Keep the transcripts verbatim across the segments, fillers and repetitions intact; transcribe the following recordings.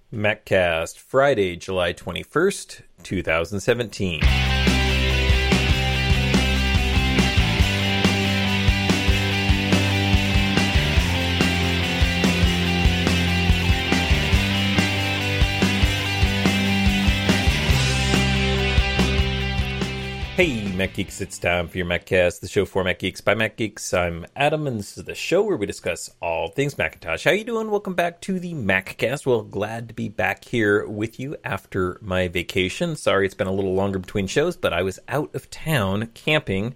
MacCast, Friday, July twenty-first, twenty seventeen. Hey, Mac Geeks, it's time for your MacCast, the show for Mac Geeks by Mac Geeks. I'm Adam, and this is the show where we discuss all things Macintosh. How you doing? Welcome back to the MacCast. Well, glad to be back here with you after my vacation. Sorry it's been a little longer between shows, but I was out of town camping,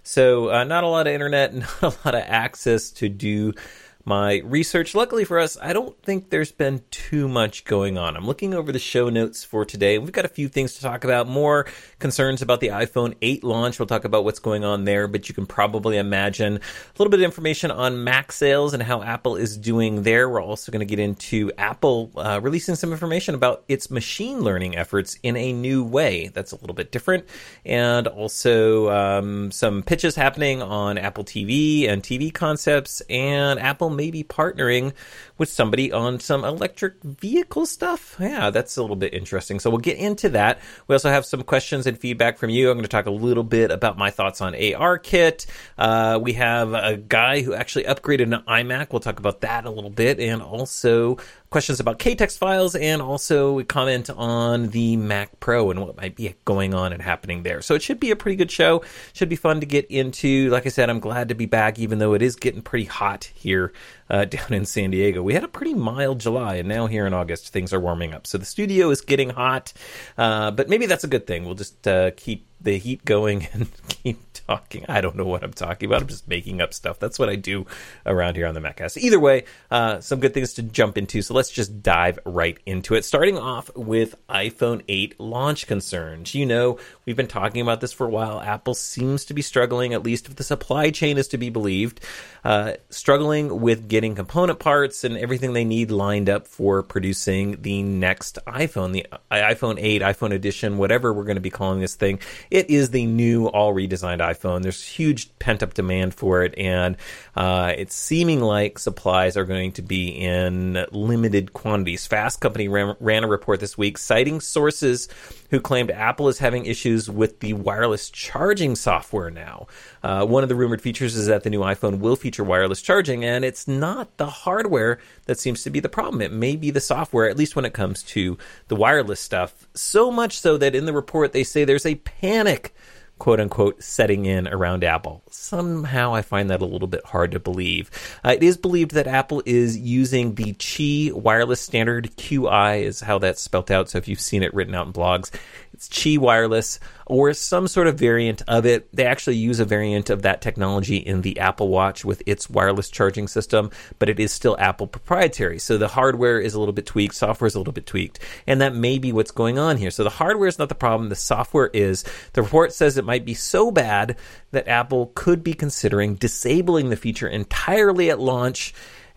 so uh, not a lot of internet, not a lot of access to do my research. Luckily for us, I don't think there's been too much going on. I'm looking over the show notes for today. We've got a few things to talk about, more concerns about the iPhone eight launch. We'll talk about what's going on there, but you can probably imagine a little bit of information on Mac sales and how Apple is doing there. We're also going to get into Apple uh, releasing some information about its machine learning efforts in a new way that's a little bit different, and also um, some pitches happening on Apple T V and T V concepts, and Apple maybe partnering with somebody on some electric vehicle stuff. Yeah, that's a little bit interesting. So we'll get into that. We also have some questions and feedback from you. I'm going to talk a little bit about my thoughts on ARKit. Uh, we have a guy who actually upgraded an iMac. We'll talk about that a little bit. And also questions about K TEX files, and also we comment on the Mac Pro and what might be going on and happening there. So it should be a pretty good show. Should be fun to get into. Like I said, I'm glad to be back, even though it is getting pretty hot here uh, down in San Diego. We had a pretty mild July, and now here in August, things are warming up. So the studio is getting hot, uh, but maybe that's a good thing. We'll just uh, keep the heat going and keep talking. I don't know what I'm talking about. I'm just making up stuff. That's what I do around here on the MacCast. Either way, uh, some good things to jump into. So let's just dive right into it. Starting off with iPhone eight launch concerns. You know, we've been talking about this for a while. Apple seems to be struggling, at least if the supply chain is to be believed, uh, struggling with getting component parts and everything they need lined up for producing the next iPhone, the iPhone eight, iPhone edition, whatever we're going to be calling this thing. It is the new, all redesigned iPhone. There's huge pent-up demand for it, and uh, it's seeming like supplies are going to be in limited quantities. Fast Company ran, ran a report this week citing sources who claimed Apple is having issues with the wireless charging software now. Uh, one of the rumored features is that the new iPhone will feature wireless charging, and it's not the hardware that seems to be the problem. It may be the software, at least when it comes to the wireless stuff. So much so that in the report they say there's a panic, quote unquote, setting in around Apple. Somehow I find that a little bit hard to believe. Uh, it is believed that Apple is using the Qi wireless standard. Q I is how that's spelled out. So if you've seen it written out in blogs, it's Qi wireless or some sort of variant of it. They actually use a variant of that technology in the Apple Watch with its wireless charging system, but it is still Apple proprietary. So the hardware is a little bit tweaked, software is a little bit tweaked, and that may be what's going on here. So the hardware is not the problem, the software is. The report says it might be so bad that Apple could be considering disabling the feature entirely at launch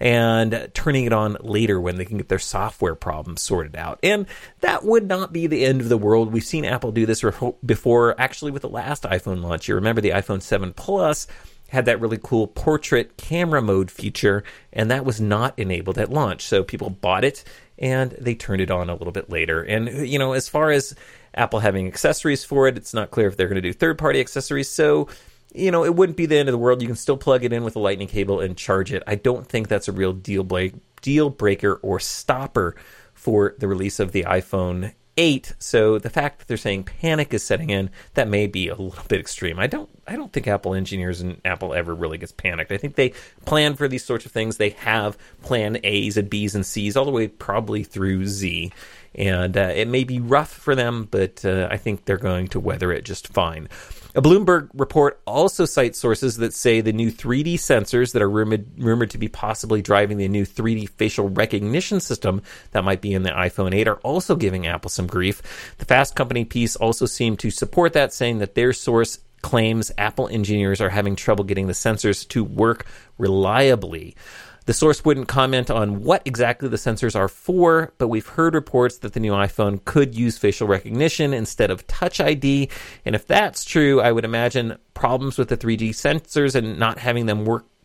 and turning it on later when they can get their software problems sorted out. And that would not be the end of the world. We've seen Apple do this before, actually with the last iPhone launch. You remember the iPhone seven Plus had that really cool portrait camera mode feature, and that was not enabled at launch. So people bought it, and they turned it on a little bit later. And, you know, as far as Apple having accessories for it, it's not clear if they're going to do third-party accessories. So, you know, it wouldn't be the end of the world. You can still plug it in with a lightning cable and charge it. I don't think that's a real deal break, deal breaker or stopper for the release of the iPhone eight. So the fact that they're saying panic is setting in, that may be a little bit extreme. I don't I don't think Apple engineers and Apple ever really gets panicked. I think they plan for these sorts of things. They have plan A's and B's and C's all the way probably through Z. And uh, it may be rough for them, but uh, I think they're going to weather it just fine. A Bloomberg report also cites sources that say the new three D sensors that are rumored, rumored to be possibly driving the new three D facial recognition system that might be in the iPhone eight are also giving Apple some grief. The Fast Company piece also seemed to support that, saying that their source claims Apple engineers are having trouble getting the sensors to work reliably. The source wouldn't comment on what exactly the sensors are for, but we've heard reports that the new iPhone could use facial recognition instead of Touch I D. And if that's true, I would imagine problems with the three D sensors and not having them work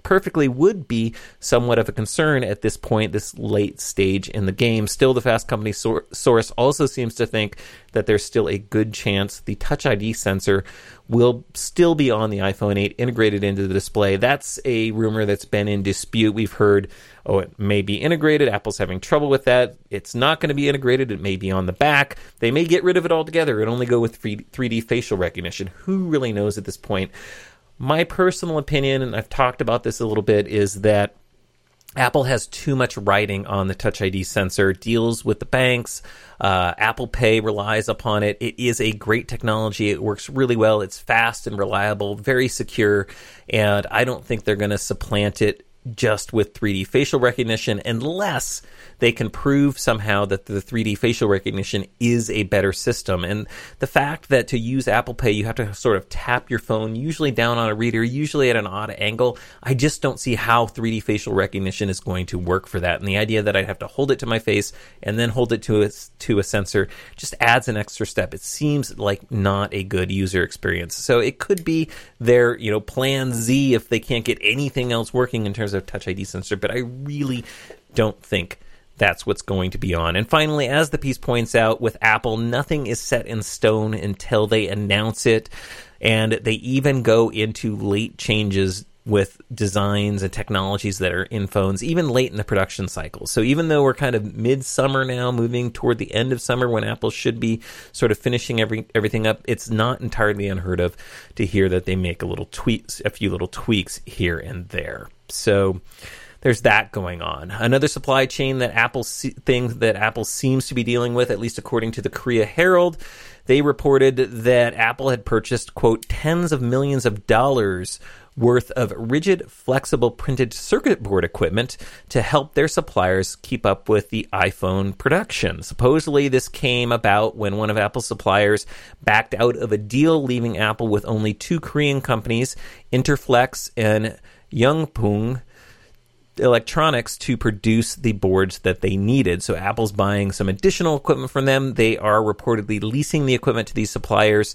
perfectly would be somewhat of a concern at this point, this late stage in the game. Still, the Fast Company sor- source also seems to think that there's still a good chance the Touch I D sensor will still be on the iPhone eight integrated into the display. That's a rumor that's been in dispute. We've heard, oh, it may be integrated. Apple's having trouble with that. It's not going to be integrated. It may be on the back. They may get rid of it altogether and only go with three D facial recognition. Who really knows at this point? My personal opinion, and I've talked about this a little bit, is that Apple has too much writing on the Touch I D sensor, deals with the banks. Uh, Apple Pay relies upon it. It is a great technology. It works really well. It's fast and reliable, very secure, and I don't think they're going to supplant it just with three D facial recognition unless they can prove somehow that the three D facial recognition is a better system. And the fact that to use Apple Pay, you have to sort of tap your phone, usually down on a reader, usually at an odd angle, I just don't see how three D facial recognition is going to work for that. And the idea that I'd have to hold it to my face and then hold it to a, to a sensor just adds an extra step. It seems like not a good user experience. So it could be their, you know, plan Z if they can't get anything else working in terms of Touch I D sensor, but I really don't think that's what's going to be on. And finally, as the piece points out, with Apple, nothing is set in stone until they announce it, and they even go into late changes with designs and technologies that are in phones, even late in the production cycle. So even though we're kind of mid-summer now, moving toward the end of summer when Apple should be sort of finishing every everything up, it's not entirely unheard of to hear that they make a little tweaks, a few little tweaks here and there. So there's that going on. Another supply chain that Apple se- thing that Apple seems to be dealing with, at least according to the Korea Herald, they reported that Apple had purchased, quote, tens of millions of dollars worth of rigid, flexible printed circuit board equipment to help their suppliers keep up with the iPhone production. Supposedly, this came about when one of Apple's suppliers backed out of a deal, leaving Apple with only two Korean companies, Interflex and Youngpoong Electronics, to produce the boards that they needed. So Apple's buying some additional equipment from them. They are reportedly leasing the equipment to these suppliers,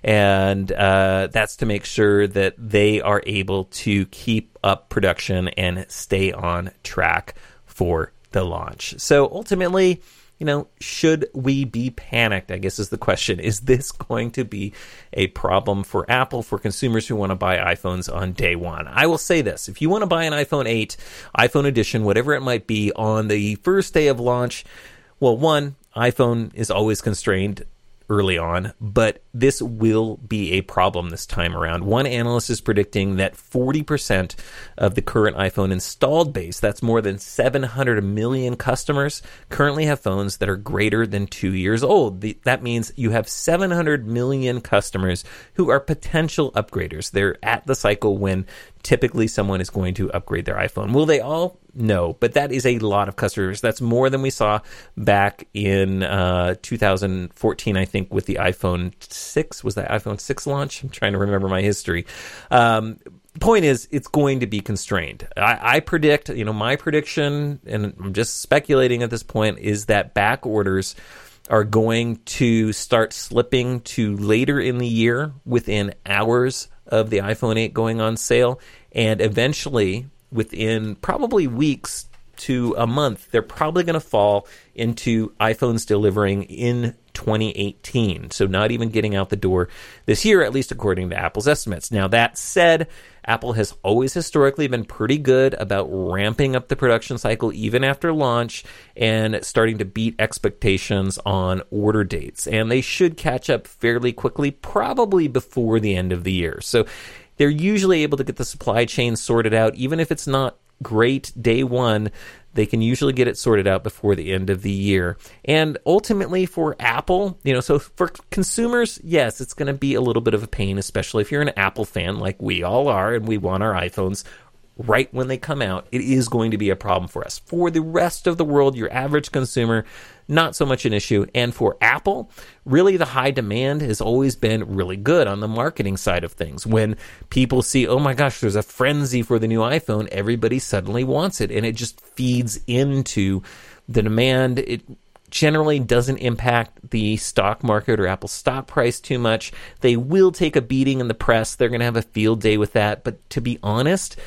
and uh, that's to make sure that they are able to keep up production and stay on track for the launch. So ultimately, you know, should we be panicked, I guess is the question. Is this going to be a problem for Apple, for consumers who want to buy iPhones on day one? I will say this. If you want to buy an iPhone eight, iPhone edition, whatever it might be, on the first day of launch, well, one, iPhone is always constrained early on, but this will be a problem this time around. One analyst is predicting that forty percent of the current iPhone installed base, that's more than seven hundred million customers, currently have phones that are greater than two years old. The, that means you have seven hundred million customers who are potential upgraders. They're at the cycle when typically someone is going to upgrade their iPhone. Will they all? No, but that is a lot of customers. That's more than we saw back in uh, two thousand fourteen, I think, with the iPhone six. Was that iPhone six launch? I'm trying to remember my history. Um, point is, it's going to be constrained. I, I predict, you know, my prediction, and I'm just speculating at this point, is that back orders are going to start slipping to later in the year, within hours of the iPhone eight going on sale, and eventually, within probably weeks to a month, they're probably going to fall into iPhones delivering in twenty eighteen. So not even getting out the door this year, at least according to Apple's estimates. Now, that said, Apple has always historically been pretty good about ramping up the production cycle even after launch and starting to beat expectations on order dates. And they should catch up fairly quickly, probably before the end of the year. So they're usually able to get the supply chain sorted out, even if it's not great day one. They can usually get it sorted out before the end of the year. And ultimately for Apple, you know, so for consumers, yes, it's going to be a little bit of a pain, especially if you're an Apple fan like we all are and we want our iPhones right when they come out. It is going to be a problem for us. For the rest of the world, your average consumer, not so much an issue. And for Apple, really the high demand has always been really good on the marketing side of things. When people see, oh my gosh, there's a frenzy for the new iPhone, everybody suddenly wants it. And it just feeds into the demand. It generally doesn't impact the stock market or Apple's stock price too much. They will take a beating in the press. They're going to have a field day with that. But to be honest,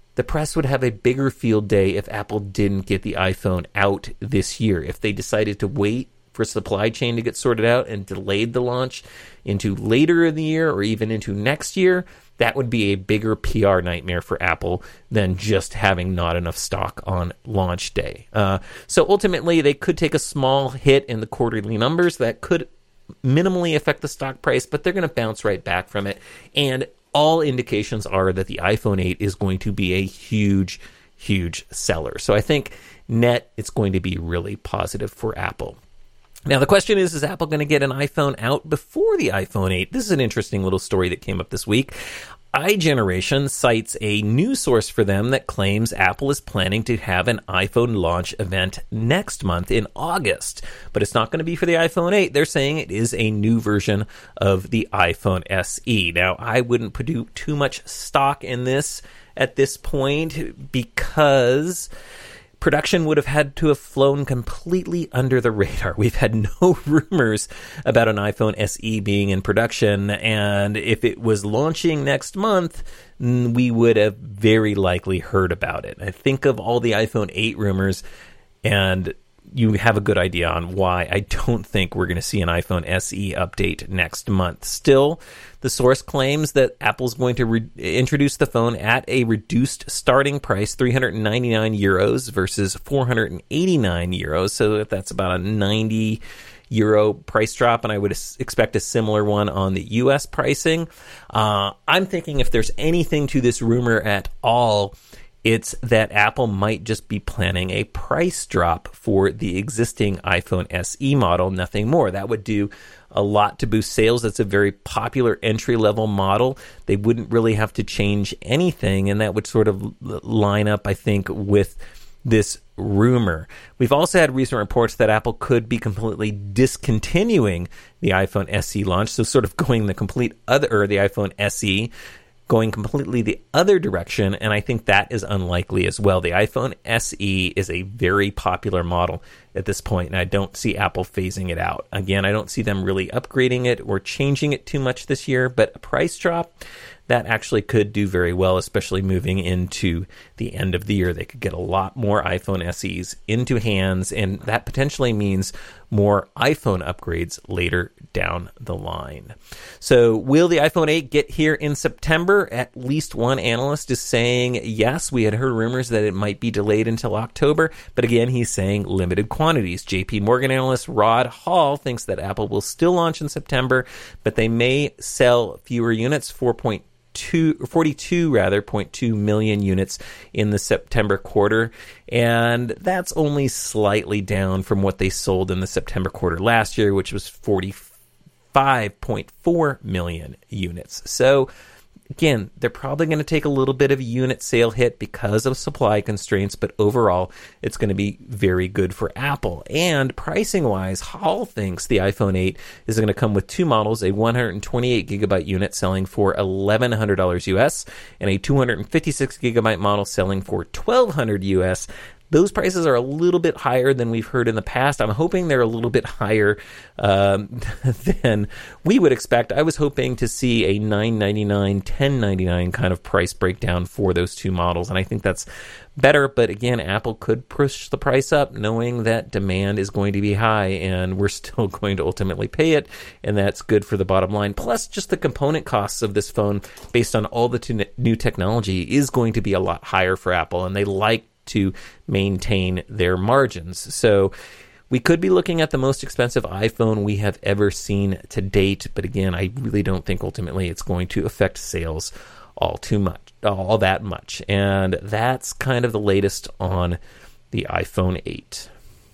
the press would have a bigger field day if Apple didn't get the iPhone out this year. If they decided to wait for supply chain to get sorted out and delayed the launch into later in the year or even into next year, that would be a bigger P R nightmare for Apple than just having not enough stock on launch day. Uh, so ultimately, they could take a small hit in the quarterly numbers that could minimally affect the stock price, but they're going to bounce right back from it. And all indications are that the iPhone eight is going to be a huge, huge seller. So I think net, it's going to be really positive for Apple. Now, the question is, is Apple going to get an iPhone out before the iPhone eight? This is an interesting little story that came up this week. iGeneration cites a news source for them that claims Apple is planning to have an iPhone launch event next month in August. But it's not going to be for the iPhone eight. They're saying it is a new version of the iPhone S E. Now, I wouldn't put too much stock in this at this point because production would have had to have flown completely under the radar. We've had no rumors about an iPhone S E being in production, and if it was launching next month, we would have very likely heard about it. I think of all the iPhone eight rumors, and you have a good idea on why I don't think we're going to see an iPhone S E update next month. Still, the source claims that Apple's going to re- introduce the phone at a reduced starting price, three hundred ninety-nine euros versus four hundred eighty-nine euros. So that's about a ninety euro price drop, and I would expect a similar one on the U S pricing. Uh, I'm thinking if there's anything to this rumor at all, it's that Apple might just be planning a price drop for the existing iPhone S E model, nothing more. That would do a lot to boost sales. That's a very popular entry-level model. They wouldn't really have to change anything, and that would sort of line up, I think, with this rumor. We've also had recent reports that Apple could be completely discontinuing the iPhone S E launch, so sort of going the complete other, or the iPhone S E, going completely the other direction, and I think that is unlikely as well. The iPhone S E is a very popular model at this point, and I don't see Apple phasing it out. Again, I don't see them really upgrading it or changing it too much this year, but a price drop, that actually could do very well, especially moving into the end of the year. They could get a lot more iPhone S Es into hands, and that potentially means more iPhone upgrades later down the line. So will the iPhone eight get here in September? At least one analyst is saying yes. We had heard rumors that it might be delayed until October, but again, he's saying limited quantities. J P Morgan analyst Rod Hall thinks that Apple will still launch in September, but they may sell fewer units, four point two, forty-two rather, zero point two million units in the September quarter, and that's only slightly down from what they sold in the September quarter last year, which was forty-five point four million units. So again, they're probably going to take a little bit of a unit sale hit because of supply constraints, but overall, it's going to be very good for Apple. And pricing-wise, Hall thinks the iPhone eight is going to come with two models, a one hundred twenty-eight gigabyte unit selling for eleven hundred dollars U S, and a two hundred fifty-six gigabyte model selling for twelve hundred dollars U S. Those prices are a little bit higher than we've heard in the past. I'm hoping they're a little bit higher um, than we would expect. I was hoping to see a nine ninety-nine, ten ninety-nine kind of price breakdown for those two models, and I think that's better. But again, Apple could push the price up knowing that demand is going to be high, and we're still going to ultimately pay it, and that's good for the bottom line. Plus, just the component costs of this phone, based on all the t- new technology, is going to be a lot higher for Apple, and they like to maintain their margins. So we could be looking at the most expensive iPhone we have ever seen to date, but again, I really don't think ultimately it's going to affect sales all too much, all that much. And that's kind of the latest on the iPhone eight.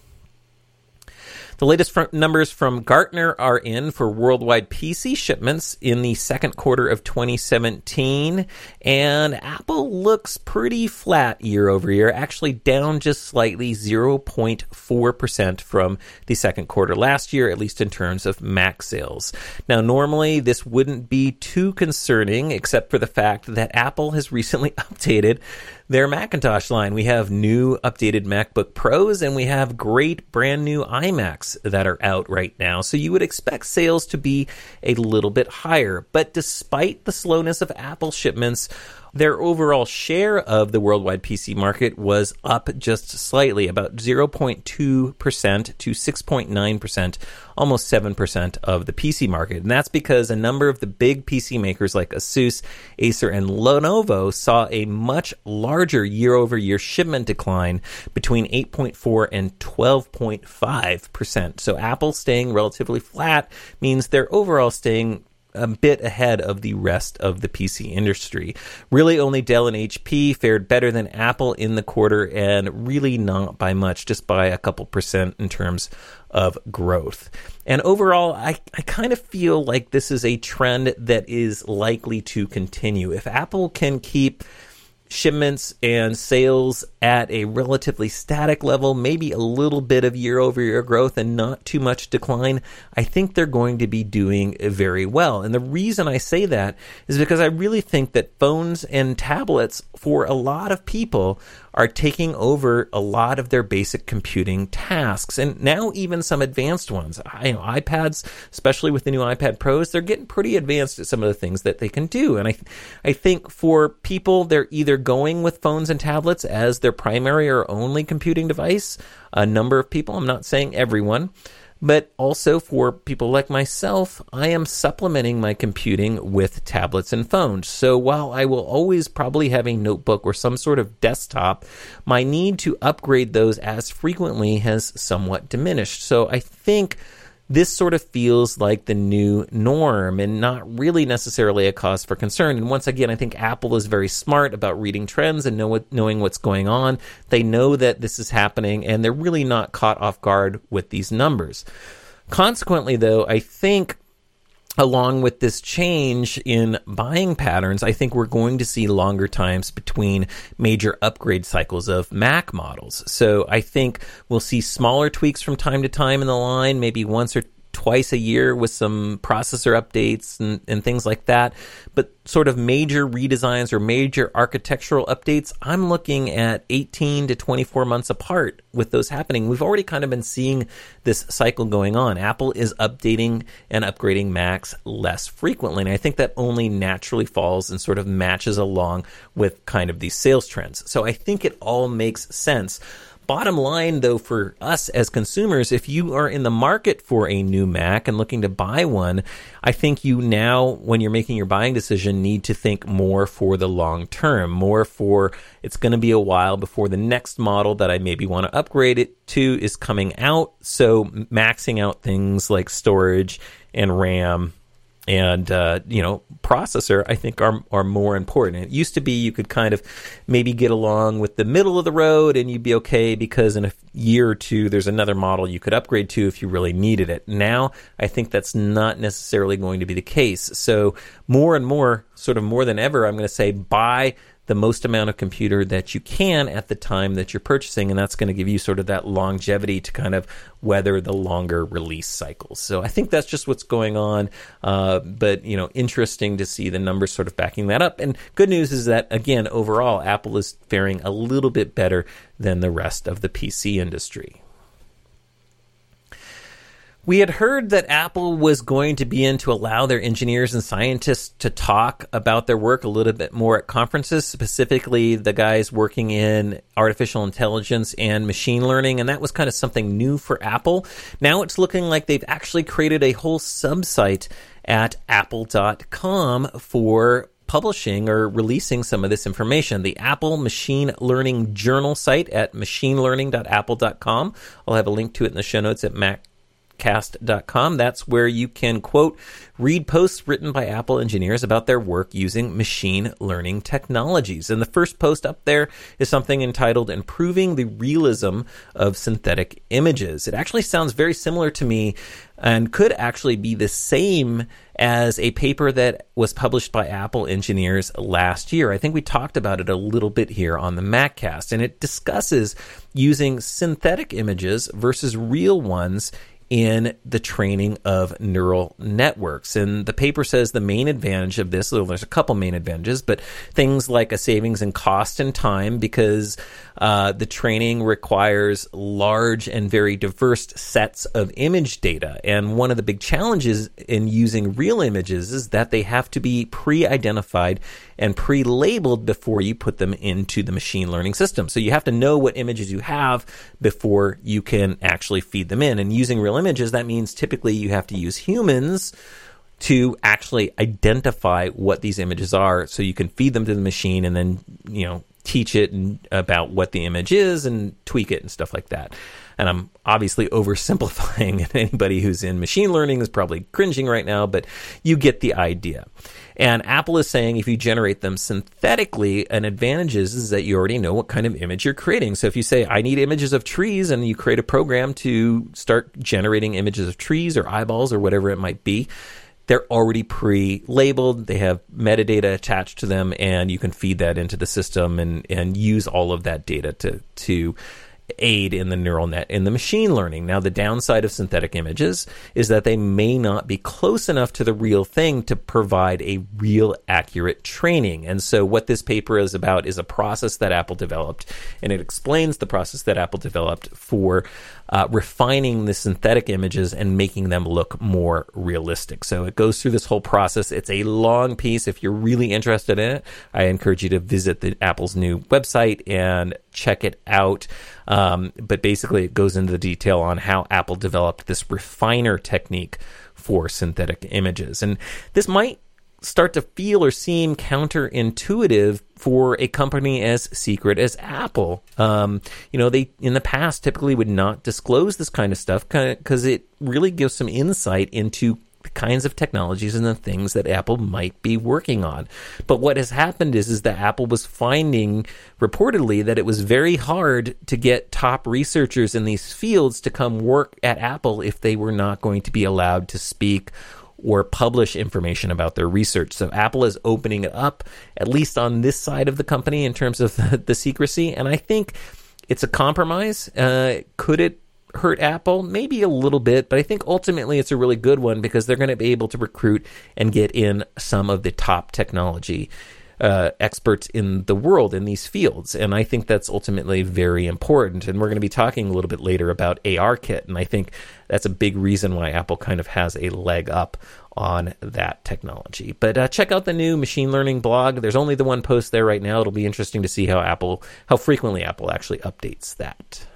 The latest front numbers from Gartner are in for worldwide P C shipments in the second quarter of twenty seventeen, and Apple looks pretty flat year over year, actually down just slightly, zero point four percent from the second quarter last year, at least in terms of Mac sales. Now, normally this wouldn't be too concerning, except for the fact that Apple has recently updated their Macintosh line. We have new updated MacBook Pros, and we have great brand new iMacs that are out right now. So you would expect sales to be a little bit higher. But despite the slowness of Apple shipments, their overall share of the worldwide P C market was up just slightly, about zero point two percent to six point nine percent, almost seven percent of the P C market. And that's because a number of the big P C makers like Asus, Acer, and Lenovo saw a much larger year-over-year shipment decline between eight point four and twelve point five percent. So Apple staying relatively flat means they're overall staying a bit ahead of the rest of the P C industry. Really only Dell and H P fared better than Apple in the quarter, and really not by much, just by a couple percent in terms of growth. And overall, I, I kind of feel like this is a trend that is likely to continue. If Apple can keep shipments and sales at a relatively static level, maybe a little bit of year-over-year growth and not too much decline, I think they're going to be doing very well. And the reason I say that is because I really think that phones and tablets, for a lot of people, are taking over a lot of their basic computing tasks, and now even some advanced ones. I know iPads, especially with the new iPad Pros, they're getting pretty advanced at some of the things that they can do. And I, I think for people, they're either going with phones and tablets as their primary or only computing device. A number of people, I'm not saying everyone, but also for people like myself, I am supplementing my computing with tablets and phones. So while I will always probably have a notebook or some sort of desktop, my need to upgrade those as frequently has somewhat diminished. So I think this sort of feels like the new norm and not really necessarily a cause for concern. And once again, I think Apple is very smart about reading trends and know what, knowing what's going on. They know that this is happening, and they're really not caught off guard with these numbers. Consequently, though, I think along with this change in buying patterns, I think we're going to see longer times between major upgrade cycles of Mac models. So I think we'll see smaller tweaks from time to time in the line, maybe once or twice a year with some processor updates and, and things like that. But sort of major redesigns or major architectural updates, I'm looking at eighteen to twenty-four months apart with those happening. We've already kind of been seeing this cycle going on. Apple is updating and upgrading Macs less frequently, and I think that only naturally falls and sort of matches along with kind of these sales trends. So I think it all makes sense. Bottom line, though, for us as consumers, if you are in the market for a new Mac and looking to buy one, I think you now, when you're making your buying decision, need to think more for the long term, more for it's going to be a while before the next model that I maybe want to upgrade it to is coming out. So maxing out things like storage and RAM and, uh, you know, processor, I think are are more important. It used to be you could kind of maybe get along with the middle of the road and you'd be okay because in a year or two, there's another model you could upgrade to if you really needed it. Now, I think that's not necessarily going to be the case. So more and more, sort of more than ever, I'm going to say buy the most amount of computer that you can at the time that you're purchasing, and that's going to give you sort of that longevity to kind of weather the longer release cycles. So I think that's just what's going on, uh, but, you know, interesting to see the numbers sort of backing that up. And good news is that, again, overall, Apple is faring a little bit better than the rest of the P C industry. We had heard that Apple was going to begin to allow their engineers and scientists to talk about their work a little bit more at conferences, specifically the guys working in artificial intelligence and machine learning, and that was kind of something new for Apple. Now it's looking like they've actually created a whole subsite at apple dot com for publishing or releasing some of this information. The Apple Machine Learning Journal site at machine learning dot apple dot com. I'll have a link to it in the show notes at mac cast dot com. That's where you can, quote, read posts written by Apple engineers about their work using machine learning technologies. And the first post up there is something entitled Improving the Realism of Synthetic Images. It actually sounds very similar to me and could actually be the same as a paper that was published by Apple engineers last year. I think we talked about it a little bit here on the MacCast, and it discusses using synthetic images versus real ones in the training of neural networks. And the paper says the main advantage of this, well, there's a couple main advantages, but things like a savings in cost and time, because uh, the training requires large and very diverse sets of image data. And one of the big challenges in using real images is that they have to be pre-identified and pre-labeled before you put them into the machine learning system. So you have to know what images you have before you can actually feed them in. And using real images, that means typically you have to use humans to actually identify what these images are so you can feed them to the machine and then, you know, teach it about what the image is and tweak it and stuff like that. And I'm obviously oversimplifying, and anybody who's in machine learning is probably cringing right now, but you get the idea. And Apple is saying if you generate them synthetically, an advantage is, is that you already know what kind of image you're creating. So if you say, I need images of trees, and you create a program to start generating images of trees or eyeballs or whatever it might be, they're already pre-labeled. They have metadata attached to them, and you can feed that into the system and, and use all of that data to to aid in the neural net in the machine learning. Now, the downside of synthetic images is that they may not be close enough to the real thing to provide a real accurate training. And so what this paper is about is a process that Apple developed, and it explains the process that Apple developed for uh, refining the synthetic images and making them look more realistic. So it goes through this whole process. It's a long piece. If you're really interested in it, I encourage you to visit the Apple's new website and check it out. Um, but basically, it goes into the detail on how Apple developed this refiner technique for synthetic images. And this might start to feel or seem counterintuitive for a company as secret as Apple. Um, you know, they in the past typically would not disclose this kind of stuff because it really gives some insight into the kinds of technologies and the things that Apple might be working on. But what has happened is, is that Apple was finding reportedly that it was very hard to get top researchers in these fields to come work at Apple if they were not going to be allowed to speak or publish information about their research. So Apple is opening it up, at least on this side of the company, in terms of the, the secrecy. And I think it's a compromise. Uh, could it hurt Apple? Maybe a little bit, but I think ultimately it's a really good one because they're going to be able to recruit and get in some of the top technology uh, experts in the world in these fields. And I think that's ultimately very important. And we're going to be talking a little bit later about ARKit. And I think that's a big reason why Apple kind of has a leg up on that technology. But uh, check out the new machine learning blog. There's only the one post there right now. It'll be interesting to see how Apple, how frequently Apple actually updates that.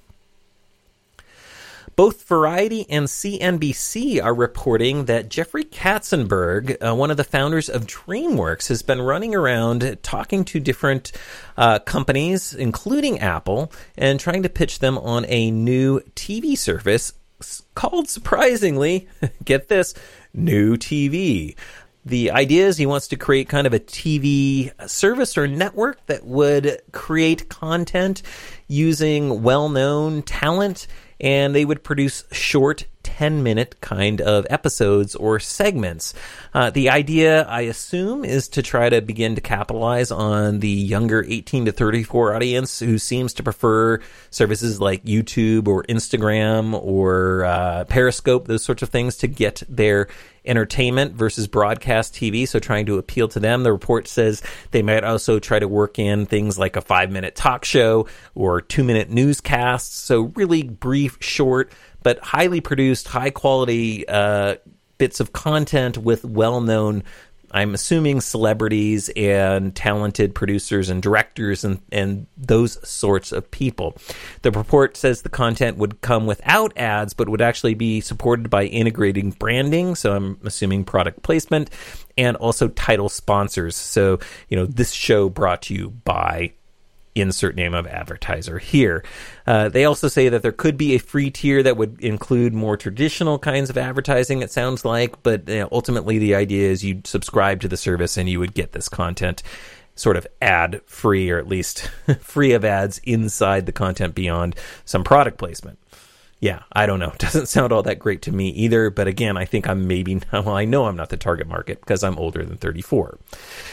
Both Variety and C N B C are reporting that Jeffrey Katzenberg, uh, one of the founders of DreamWorks, has been running around talking to different uh, companies, including Apple, and trying to pitch them on a new T V service called, surprisingly, get this, New T V. The idea is he wants to create kind of a T V service or network that would create content using well-known talent, and they would produce short ten-minute kind of episodes or segments. Uh, the idea, I assume, is to try to begin to capitalize on the younger eighteen to thirty-four audience who seems to prefer services like YouTube or Instagram or uh, Periscope, those sorts of things, to get their entertainment versus broadcast T V, so trying to appeal to them. The report says they might also try to work in things like a five-minute talk show or two-minute newscasts, so really brief, short, but highly produced, high-quality uh, bits of content with well-known, I'm assuming, celebrities and talented producers and directors and, and those sorts of people. The report says the content would come without ads, but would actually be supported by integrating branding, so I'm assuming product placement, and also title sponsors. So, you know, this show brought to you by insert name of advertiser here. Uh, they also say that there could be a free tier that would include more traditional kinds of advertising, it sounds like, but you know, ultimately the idea is you'd subscribe to the service and you would get this content sort of ad free, or at least free of ads inside the content beyond some product placement. Yeah, I don't know. Doesn't sound all that great to me either, but again, I think I'm maybe, well, I know I'm not the target market because I'm older than thirty-four.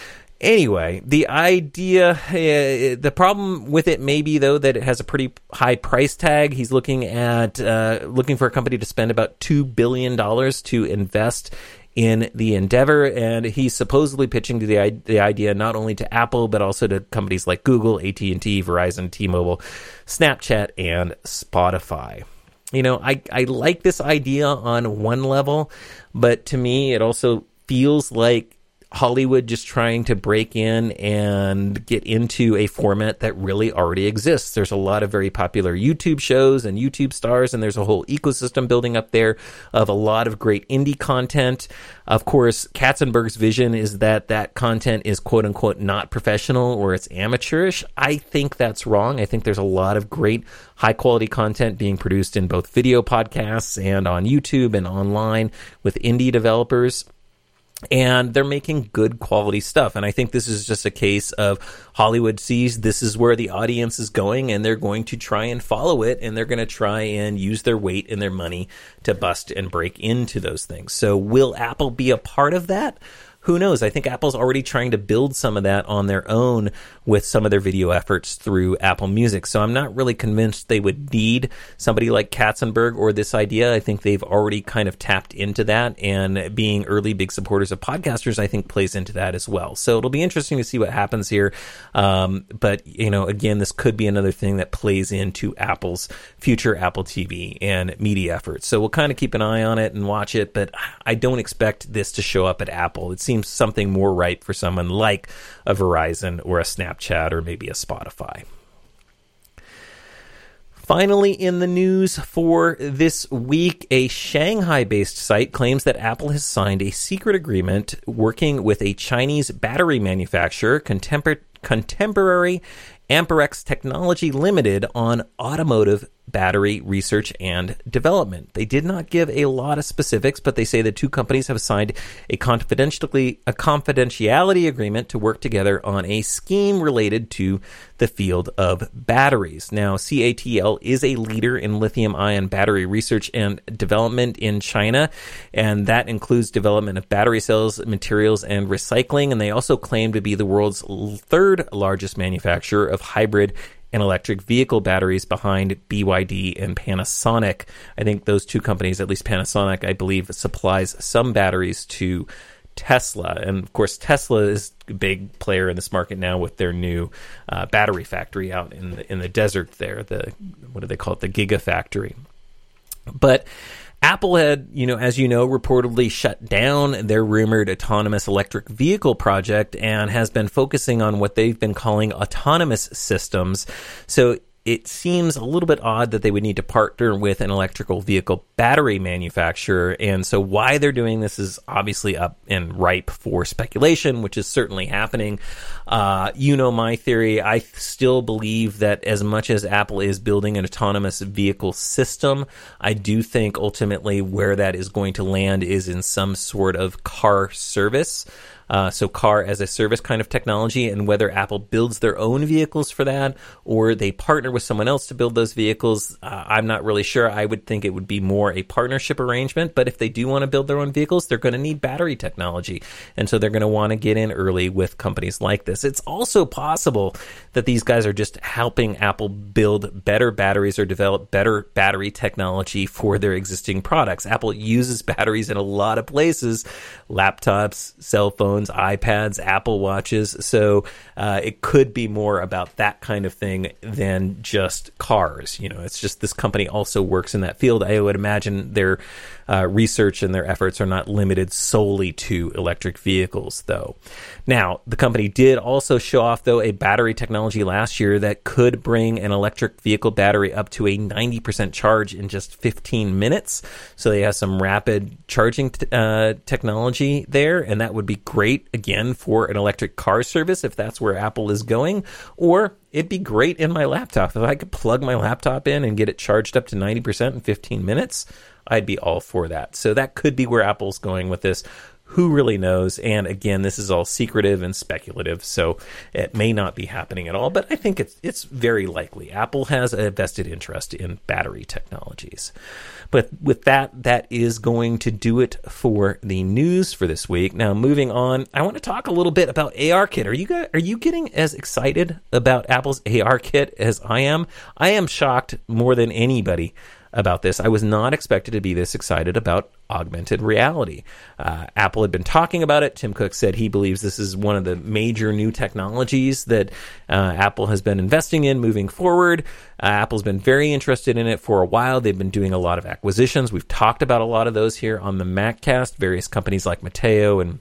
Anyway, the idea, uh, the problem with it may be, though, that it has a pretty high price tag. He's looking at, uh, looking for a company to spend about two billion dollars to invest in the endeavor, and he's supposedly pitching to the, the idea not only to Apple, but also to companies like Google, A T and T, Verizon, T-Mobile, Snapchat, and Spotify. You know, I, I like this idea on one level, but to me, it also feels like Hollywood just trying to break in and get into a format that really already exists. There's a lot of very popular YouTube shows and YouTube stars, and there's a whole ecosystem building up there of a lot of great indie content. Of course, Katzenberg's vision is that that content is quote unquote not professional or it's amateurish. I think that's wrong. I think there's a lot of great high quality content being produced in both video podcasts and on YouTube and online with indie developers. And they're making good quality stuff. And I think this is just a case of Hollywood sees this is where the audience is going, and they're going to try and follow it, and they're going to try and use their weight and their money to bust and break into those things. So will Apple be a part of that? Who knows? I think Apple's already trying to build some of that on their own with some of their video efforts through Apple Music. So I'm not really convinced they would need somebody like Katzenberg or this idea. I think they've already kind of tapped into that, and being early big supporters of podcasters, I think, plays into that as well. So it'll be interesting to see what happens here. Um, but, you know, again, this could be another thing that plays into Apple's future Apple T V and media efforts. So we'll kind of keep an eye on it and watch it, but I don't expect this to show up at Apple. It seems something more right for someone like a Verizon or a Snapchat or maybe a Spotify. Finally, in the news for this week, a Shanghai-based site claims that Apple has signed a secret agreement working with a Chinese battery manufacturer, Contempor- Contemporary Amperex Technology Limited, on automotive battery research and development. They did not give a lot of specifics, but they say the two companies have signed a confidentially a confidentiality agreement to work together on a scheme related to the field of batteries. Now, C A T L is a leader in lithium-ion battery research and development in China, and that includes development of battery cells, materials, and recycling. And they also claim to be the world's third largest manufacturer of hybrid and electric vehicle batteries behind B Y D and Panasonic. I think those two companies, at least Panasonic, I believe, supplies some batteries to Tesla. And of course, Tesla is a big player in this market now with their new uh, battery factory out in the, in the desert there. The, what do they call it? The Gigafactory. But Apple had, you know, as you know, reportedly shut down their rumored autonomous electric vehicle project and has been focusing on what they've been calling autonomous systems. So it seems a little bit odd that they would need to partner with an electrical vehicle battery manufacturer. And so why they're doing this is obviously up and ripe for speculation, which is certainly happening. Uh, you know my theory. I still believe that as much as Apple is building an autonomous vehicle system, I do think ultimately where that is going to land is in some sort of car service. Uh, so car as a service kind of technology, and whether Apple builds their own vehicles for that or they partner with someone else to build those vehicles, uh, I'm not really sure. I would think it would be more a partnership arrangement, but if they do want to build their own vehicles, they're going to need battery technology, and so they're going to want to get in early with companies like this. It's also possible that these guys are just helping Apple build better batteries or develop better battery technology for their existing products. Apple uses batteries in a lot of places, laptops, cell phones, iPads, Apple Watches. So uh, it could be more about that kind of thing than just cars. You know, it's just this company also works in that field. I would imagine their uh, research and their efforts are not limited solely to electric vehicles, though. Now, the company did also show off, though, a battery technology last year that could bring an electric vehicle battery up to a ninety percent charge in just fifteen minutes. So they have some rapid charging t- uh, technology there, and that would be great, again, for an electric car service if that's where Apple is going. Or it'd be great in my laptop. If I could plug my laptop in and get it charged up to ninety percent in fifteen minutes, I'd be all for that. So that could be where Apple's going with this. who really knows? And again, this is all secretive and speculative, so it may not be happening at all, but I think it's it's very likely. Apple has a vested interest in battery technologies. But with that, that is going to do it for the news for this week. Now, moving on, I want to talk a little bit about ARKit. Are you guys, are you getting as excited about Apple's ARKit as I am? I am shocked more than anybody about this. I was not expected to be this excited about augmented reality. Uh, Apple had been talking about it. Tim Cook said he believes this is one of the major new technologies that uh, Apple has been investing in moving forward. Uh, Apple's been very interested in it for a while. They've been doing a lot of acquisitions. We've talked about a lot of those here on the MacCast, various companies like Mateo and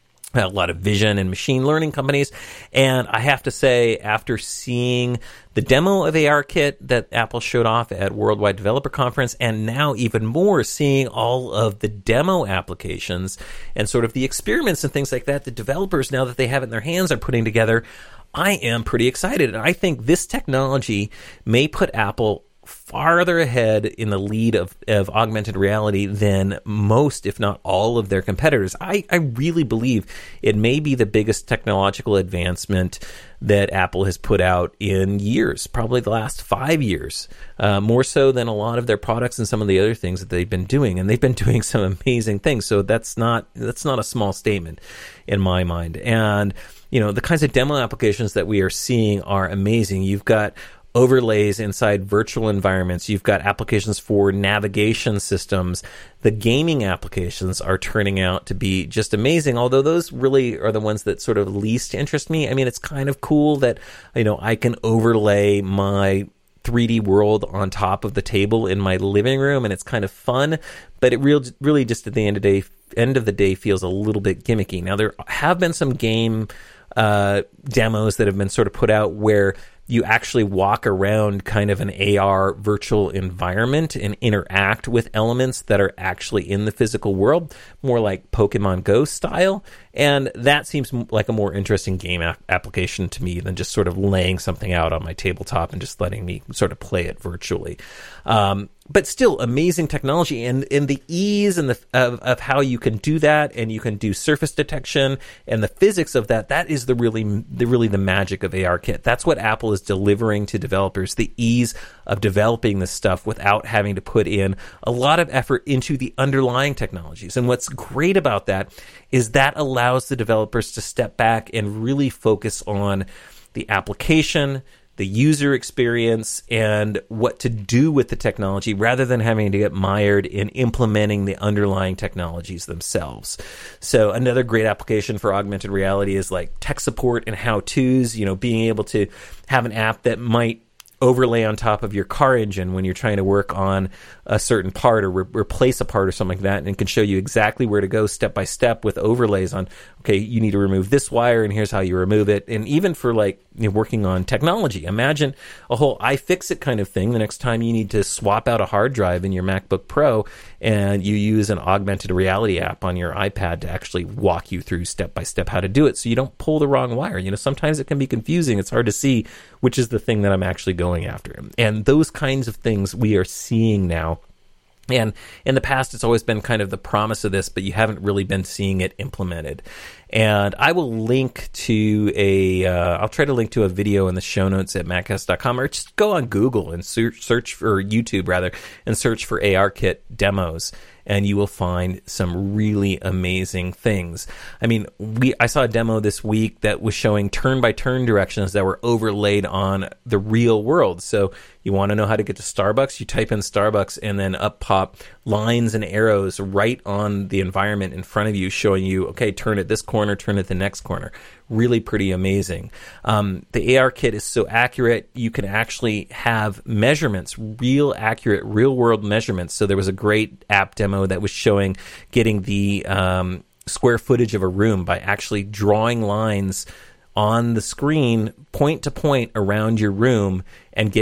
a lot of vision and machine learning companies. And I have to say, after seeing the demo of ARKit that Apple showed off at Worldwide Developer Conference, and now even more seeing all of the demo applications and sort of the experiments and things like that, the developers, now that they have it in their hands, are putting together, I am pretty excited. And I think this technology may put Apple farther ahead in the lead of, of augmented reality than most, if not all, of their competitors. I, I really believe it may be the biggest technological advancement that Apple has put out in years, probably the last five years, uh, more so than a lot of their products and some of the other things that they've been doing. And they've been doing some amazing things. So that's not that's not a small statement in my mind. And, you know, the kinds of demo applications that we are seeing are amazing. You've got overlays inside virtual environments. You've got applications for navigation systems. The gaming applications are turning out to be just amazing, although those really are the ones that sort of least interest me. I mean, it's kind of cool that, you know, I can overlay my three D world on top of the table in my living room, and it's kind of fun, but it real, really just at the end of the day, end of the day feels a little bit gimmicky. Now, there have been some game uh, demos that have been sort of put out where you actually walk around kind of an A R virtual environment and interact with elements that are actually in the physical world, more like Pokemon Go style. And that seems like a more interesting game a- application to me than just sort of laying something out on my tabletop and just letting me sort of play it virtually. Um, but still, amazing technology, and, and the ease and the of, of how you can do that, and you can do surface detection and the physics of that. That is the really the really the magic of ARKit. That's what Apple is delivering to developers: the ease of developing this stuff without having to put in a lot of effort into the underlying technologies. And what's great about that is that allows the developers to step back and really focus on the application, the user experience, and what to do with the technology, rather than having to get mired in implementing the underlying technologies themselves. So another great application for augmented reality is like tech support and how-tos, you know, being able to have an app that might overlay on top of your car engine when you're trying to work on a certain part or re- replace a part or something like that, and can show you exactly where to go step by step with overlays on, okay, you need to remove this wire and here's how you remove it. And even for like, you know, working on technology, imagine a whole iFixit kind of thing the next time you need to swap out a hard drive in your MacBook Pro, and you use an augmented reality app on your iPad to actually walk you through step by step how to do it so you don't pull the wrong wire. You know, sometimes it can be confusing. It's hard to see which is the thing that I'm actually going after. And those kinds of things we are seeing now. And in the past, it's always been kind of the promise of this, but you haven't really been seeing it implemented. And I will link to a, uh, I'll try to link to a video in the show notes at maccast dot com, or just go on Google and search, search for YouTube rather, and search for ARKit demos, and you will find some really amazing things. I mean, we I saw a demo this week that was showing turn-by-turn directions that were overlaid on the real world. So you want to know how to get to Starbucks? You type in Starbucks, and then up pop lines and arrows right on the environment in front of you, showing you, okay, turn at this corner, turn at the next corner. Really pretty amazing. Um, the ARKit is so accurate, you can actually have measurements, real accurate, real-world measurements. So there was a great app demo that was showing getting the um, square footage of a room by actually drawing lines on the screen point to point around your room and getting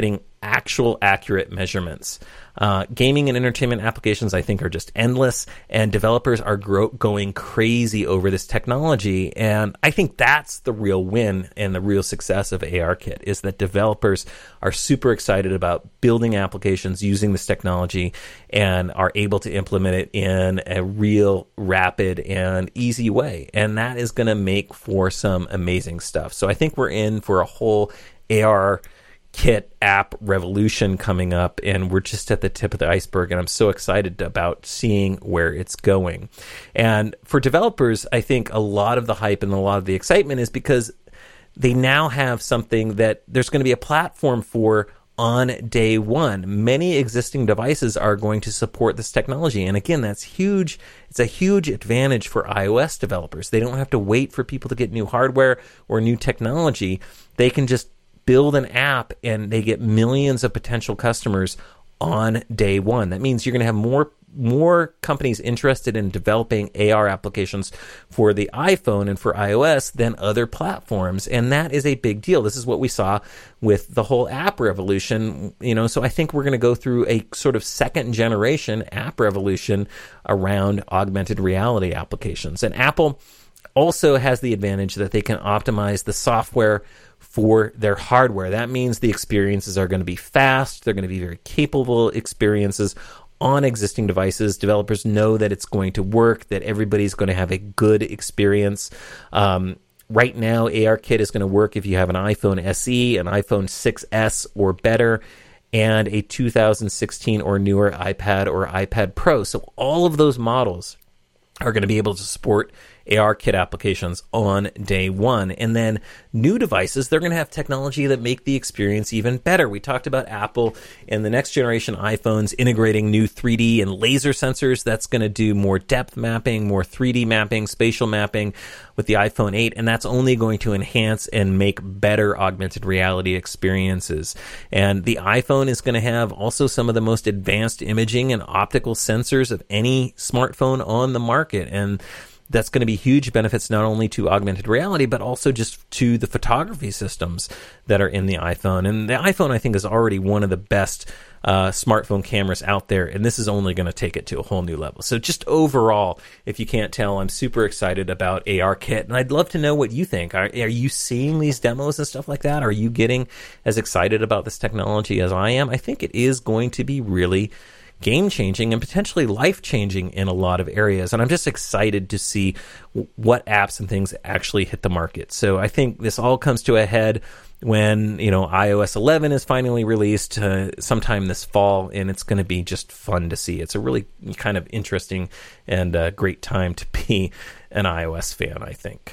actual accurate measurements. Uh, gaming and entertainment applications, I think, are just endless, and developers are gro- going crazy over this technology. And I think that's the real win and the real success of ARKit, is that developers are super excited about building applications using this technology and are able to implement it in a real rapid and easy way. And that is going to make for some amazing stuff. So I think we're in for a whole A R Kit app revolution coming up, and we're just at the tip of the iceberg, and I'm so excited about seeing where it's going. And for developers, I think a lot of the hype and a lot of the excitement is because they now have something that there's going to be a platform for on day one. Many existing devices are going to support this technology, and again, that's huge. It's a huge advantage for iOS developers. They don't have to wait for people to get new hardware or new technology. They can just build an app, and they get millions of potential customers on day one. That means you're going to have more more companies interested in developing A R applications for the iPhone and for iOS than other platforms, and that is a big deal. This is what we saw with the whole app revolution, you know. So I think we're going to go through a sort of second generation app revolution around augmented reality applications. And Apple also has the advantage that they can optimize the software for their hardware. That means the experiences are going to be fast. They're going to be very capable experiences on existing devices. Developers know that it's going to work, that everybody's going to have a good experience. Um, right now, ARKit is going to work if you have an iPhone S E, an iPhone six S or better, and a two thousand sixteen or newer iPad or iPad Pro. So all of those models are going to be able to support ARKit applications on day one. And then new devices, they're going to have technology that make the experience even better. We talked about Apple and the next generation iPhones integrating new three D and laser sensors. That's going to do more depth mapping, more three D mapping, spatial mapping with the iPhone eight, and that's only going to enhance and make better augmented reality experiences. And the iPhone is going to have also some of the most advanced imaging and optical sensors of any smartphone on the market, and that's going to be huge benefits not only to augmented reality, but also just to the photography systems that are in the iPhone. And the iPhone, I think, is already one of the best uh, smartphone cameras out there, and this is only going to take it to a whole new level. So just overall, if you can't tell, I'm super excited about ARKit, and I'd love to know what you think. Are, are you seeing these demos and stuff like that? Are you getting as excited about this technology as I am? I think it is going to be really game-changing and potentially life-changing in a lot of areas. And I'm just excited to see w- what apps and things actually hit the market. So I think this all comes to a head when, you know, i O S eleven is finally released uh, sometime this fall, and it's going to be just fun to see. It's a really kind of interesting and uh, great time to be an iOS fan, I think.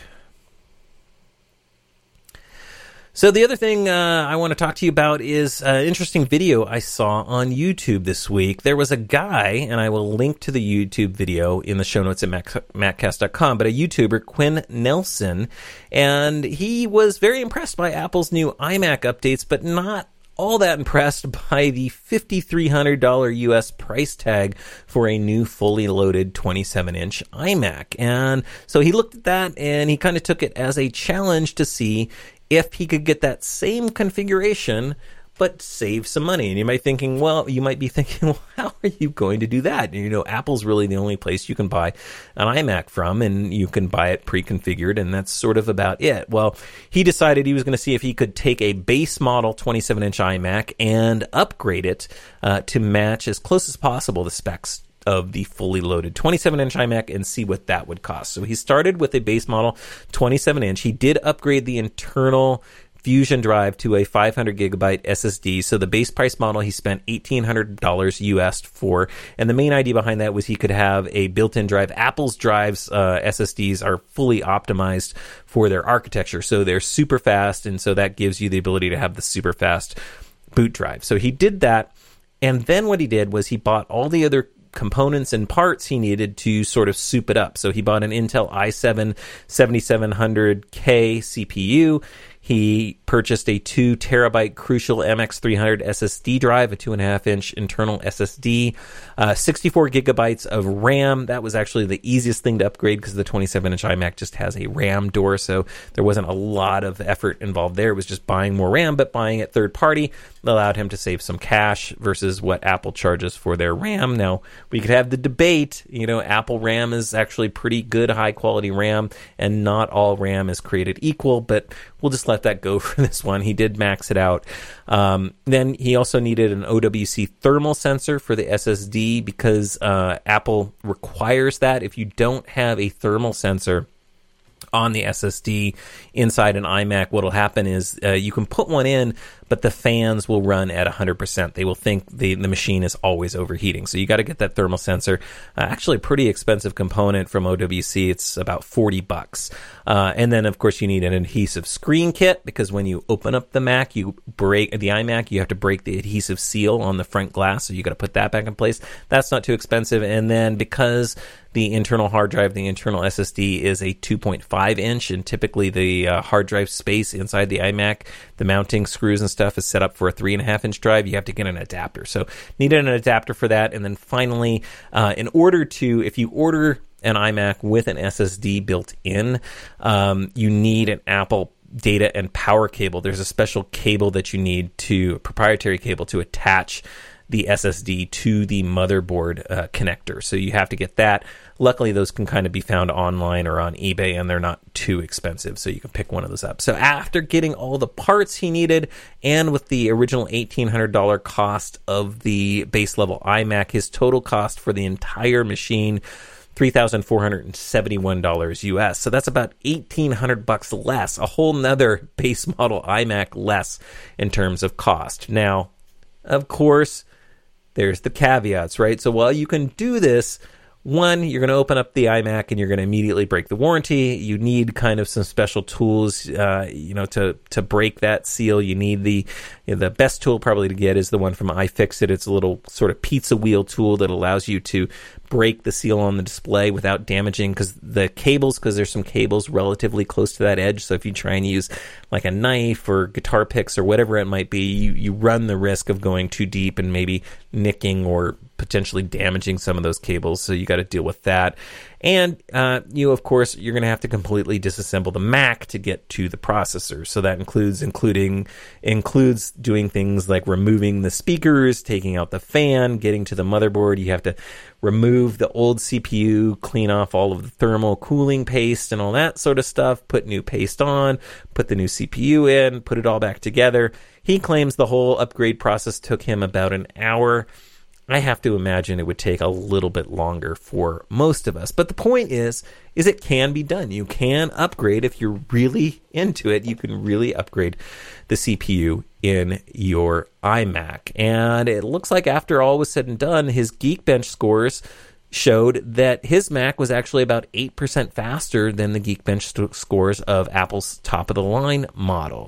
So the other thing uh, I want to talk to you about is an interesting video I saw on YouTube this week. There was a guy, and I will link to the YouTube video in the show notes at mac cast dot com, but a YouTuber, Quinn Nelson, and he was very impressed by Apple's new iMac updates, but not all that impressed by the five thousand three hundred dollars U S price tag for a new fully loaded twenty-seven inch iMac. And so he looked at that, and he kind of took it as a challenge to see if he could get that same configuration but save some money. And you might thinking, well, you might be thinking, well, how are you going to do that? And, you know, Apple's really the only place you can buy an iMac from, and you can buy it pre-configured, and that's sort of about it. Well, he decided he was going to see if he could take a base model twenty-seven inch iMac and upgrade it uh, to match as close as possible the specs of the fully loaded twenty-seven inch iMac and see what that would cost. So he started with a base model twenty-seven inch. He did upgrade the internal Fusion drive to a five hundred gigabyte S S D. So the base price model he spent eighteen hundred dollars U S for. And the main idea behind that was he could have a built-in drive. Apple's drives, uh, S S Ds are fully optimized for their architecture. So they're super fast. And so that gives you the ability to have the super fast boot drive. So he did that. And then what he did was he bought all the other components and parts he needed to sort of soup it up. So he bought an Intel i seven seventy-seven hundred K C P U. He purchased a two terabyte Crucial M X three hundred S S D drive, a two and a half inch internal S S D, uh, sixty-four gigabytes of RAM. That was actually the easiest thing to upgrade because the twenty-seven inch iMac just has a RAM door, so there wasn't a lot of effort involved there. It was just buying more RAM, but buying it third party allowed him to save some cash versus what Apple charges for their RAM. Now, we could have the debate, you know, Apple RAM is actually pretty good, high quality RAM, and not all RAM is created equal, but we'll just let that go for this one. He did max it out. Um, then he also needed an O W C thermal sensor for the S S D because uh, Apple requires that. If you don't have a thermal sensor on the S S D inside an iMac, what will happen is uh, you can put one in, but the fans will run at one hundred percent. They will think the, the machine is always overheating. So you got to get that thermal sensor. Uh, actually, a pretty expensive component from O W C. It's about forty bucks. Uh, and then, of course, you need an adhesive screen kit because when you open up the Mac, you break the iMac, you have to break the adhesive seal on the front glass. So you got to put that back in place. That's not too expensive. And then because the internal hard drive, the internal S S D is a two point five inch, and typically the uh, hard drive space inside the iMac, the mounting screws and stuff is set up for a three and a half inch drive. You have to get an adapter. So needed an adapter for that. And then finally, uh, in order to, if you order an iMac with an S S D built in, um, you need an Apple data and power cable. There's a special cable that you need to, a proprietary cable to attach the S S D to the motherboard uh, connector. So you have to get that. Luckily, those can kind of be found online or on eBay, and they're not too expensive, so you can pick one of those up. So after getting all the parts he needed, and with the original eighteen hundred dollars cost of the base level iMac, his total cost for the entire machine, three thousand four hundred seventy-one dollars U S. So that's about eighteen hundred bucks less, a whole nother base model iMac less in terms of cost. Now, of course, there's the caveats, right? So while you can do this, one, you're going to open up the iMac and you're going to immediately break the warranty. You need kind of some special tools, uh, you know, to to break that seal. You need the you know, the best tool probably to get is the one from iFixit. It's a little sort of pizza wheel tool that allows you to break the seal on the display without damaging, because the cables, because there's some cables relatively close to that edge. So if you try and use like a knife or guitar picks or whatever it might be, you, you run the risk of going too deep and maybe nicking or potentially damaging some of those cables. So you got to deal with that. And uh, you, of course, you're going to have to completely disassemble the Mac to get to the processor. So that includes including includes doing things like removing the speakers, taking out the fan, getting to the motherboard. You have to remove the old C P U, clean off all of the thermal cooling paste and all that sort of stuff, put new paste on, put the new C P U in, put it all back together. He claims the whole upgrade process took him about an hour. I have to imagine it would take a little bit longer for most of us. But the point is, is it can be done. You can upgrade if you're really into it. You can really upgrade the C P U in your iMac. And it looks like after all was said and done, his Geekbench scores showed that his Mac was actually about eight percent faster than the Geekbench st- scores of Apple's top-of-the-line model.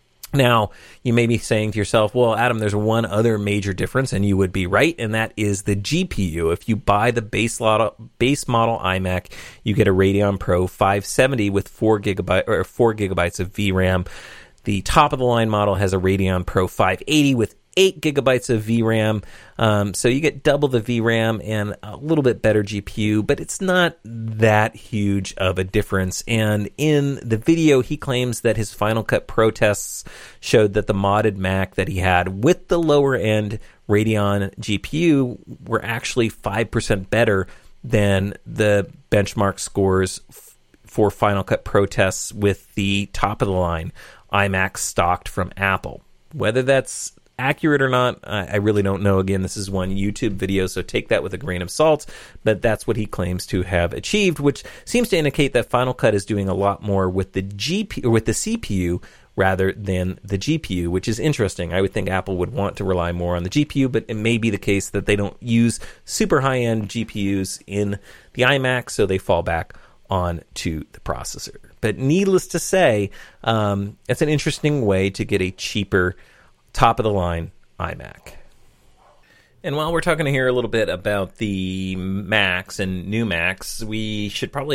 Now, you may be saying to yourself, well, Adam, there's one other major difference, and you would be right, and that is the G P U. If you buy the base model, base model iMac, you get a Radeon Pro five seventy with four gigabyte or four gigabytes of V RAM. The top-of-the-line model has a Radeon Pro five eighty with eight gigabytes of V RAM. Um, so you get double the V RAM and a little bit better G P U, but it's not that huge of a difference. And in the video, he claims that his Final Cut Pro tests showed that the modded Mac that he had with the lower end Radeon G P U were actually five percent better than the benchmark scores f- for Final Cut Pro tests with the top of the line iMac stocked from Apple. Whether that's accurate or not, I really don't know. Again, this is one YouTube video, so take that with a grain of salt, but that's what he claims to have achieved, which seems to indicate that Final Cut is doing a lot more with the G P U or with the C P U rather than the G P U, which is interesting. I would think Apple would want to rely more on the G P U, but it may be the case that they don't use super high-end G P Us in the iMac, so they fall back on to the processor. But needless to say, um, it's an interesting way to get a cheaper top-of-the-line iMac. And while we're talking here a little bit about the Macs and new Macs, we should probably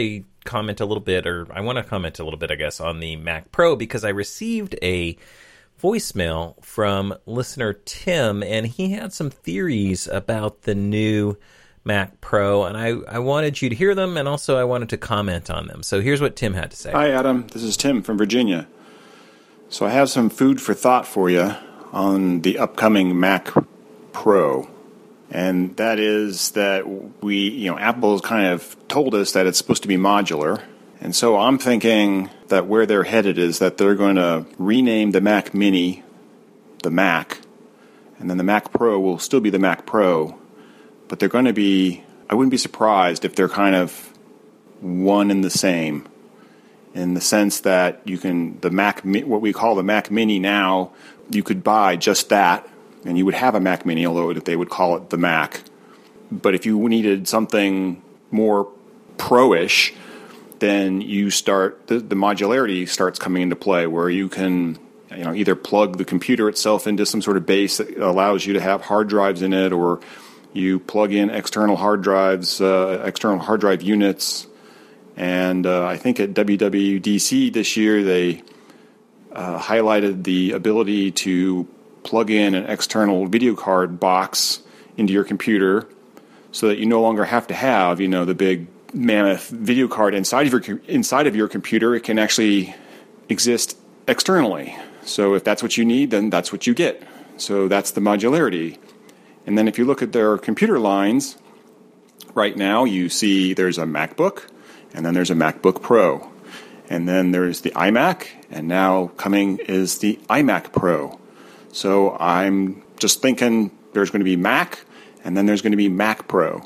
comment a little bit, or I want to comment a little bit, I guess, on the Mac Pro, because I received a voicemail from listener Tim, and he had some theories about the new Mac Pro, and I, I wanted you to hear them, and also I wanted to comment on them. So here's what Tim had to say. Hi, Adam. This is Tim from Virginia. So I have some food for thought for you on the upcoming Mac Pro. And that is that we, you know, Apple's kind of told us that it's supposed to be modular. And so I'm thinking that where they're headed is that they're going to rename the Mac Mini the Mac, and then the Mac Pro will still be the Mac Pro, but they're going to be, I wouldn't be surprised if they're kind of one and the same, in the sense that you can, the Mac, what we call the Mac Mini now, you could buy just that, and you would have a Mac Mini, although they would call it the Mac. But if you needed something more pro-ish, then you start, the, the modularity starts coming into play, where you can, you know, either plug the computer itself into some sort of base that allows you to have hard drives in it, or you plug in external hard drives, uh, external hard drive units. And uh, I think at W W D C this year, they uh, highlighted the ability to plug in an external video card box into your computer, so that you no longer have to have, you know, the big mammoth video card inside of your inside of your computer. It can actually exist externally. So if that's what you need, then that's what you get. So that's the modularity. And then if you look at their computer lines, right now you see there's a MacBook, and then there's a MacBook Pro, and then there's the iMac, and now coming is the iMac Pro. So I'm just thinking there's going to be Mac, and then there's going to be Mac Pro.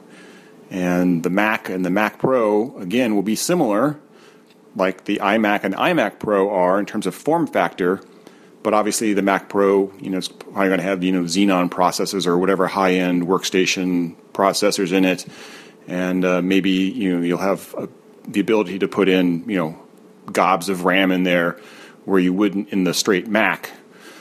And the Mac and the Mac Pro, again, will be similar, like the iMac and iMac Pro are in terms of form factor. But obviously the Mac Pro, you know, is probably going to have, you know, Xenon processors or whatever high-end workstation processors in it. And uh, maybe, you know, you'll have uh, the ability to put in, you know, gobs of RAM in there where you wouldn't in the straight Mac.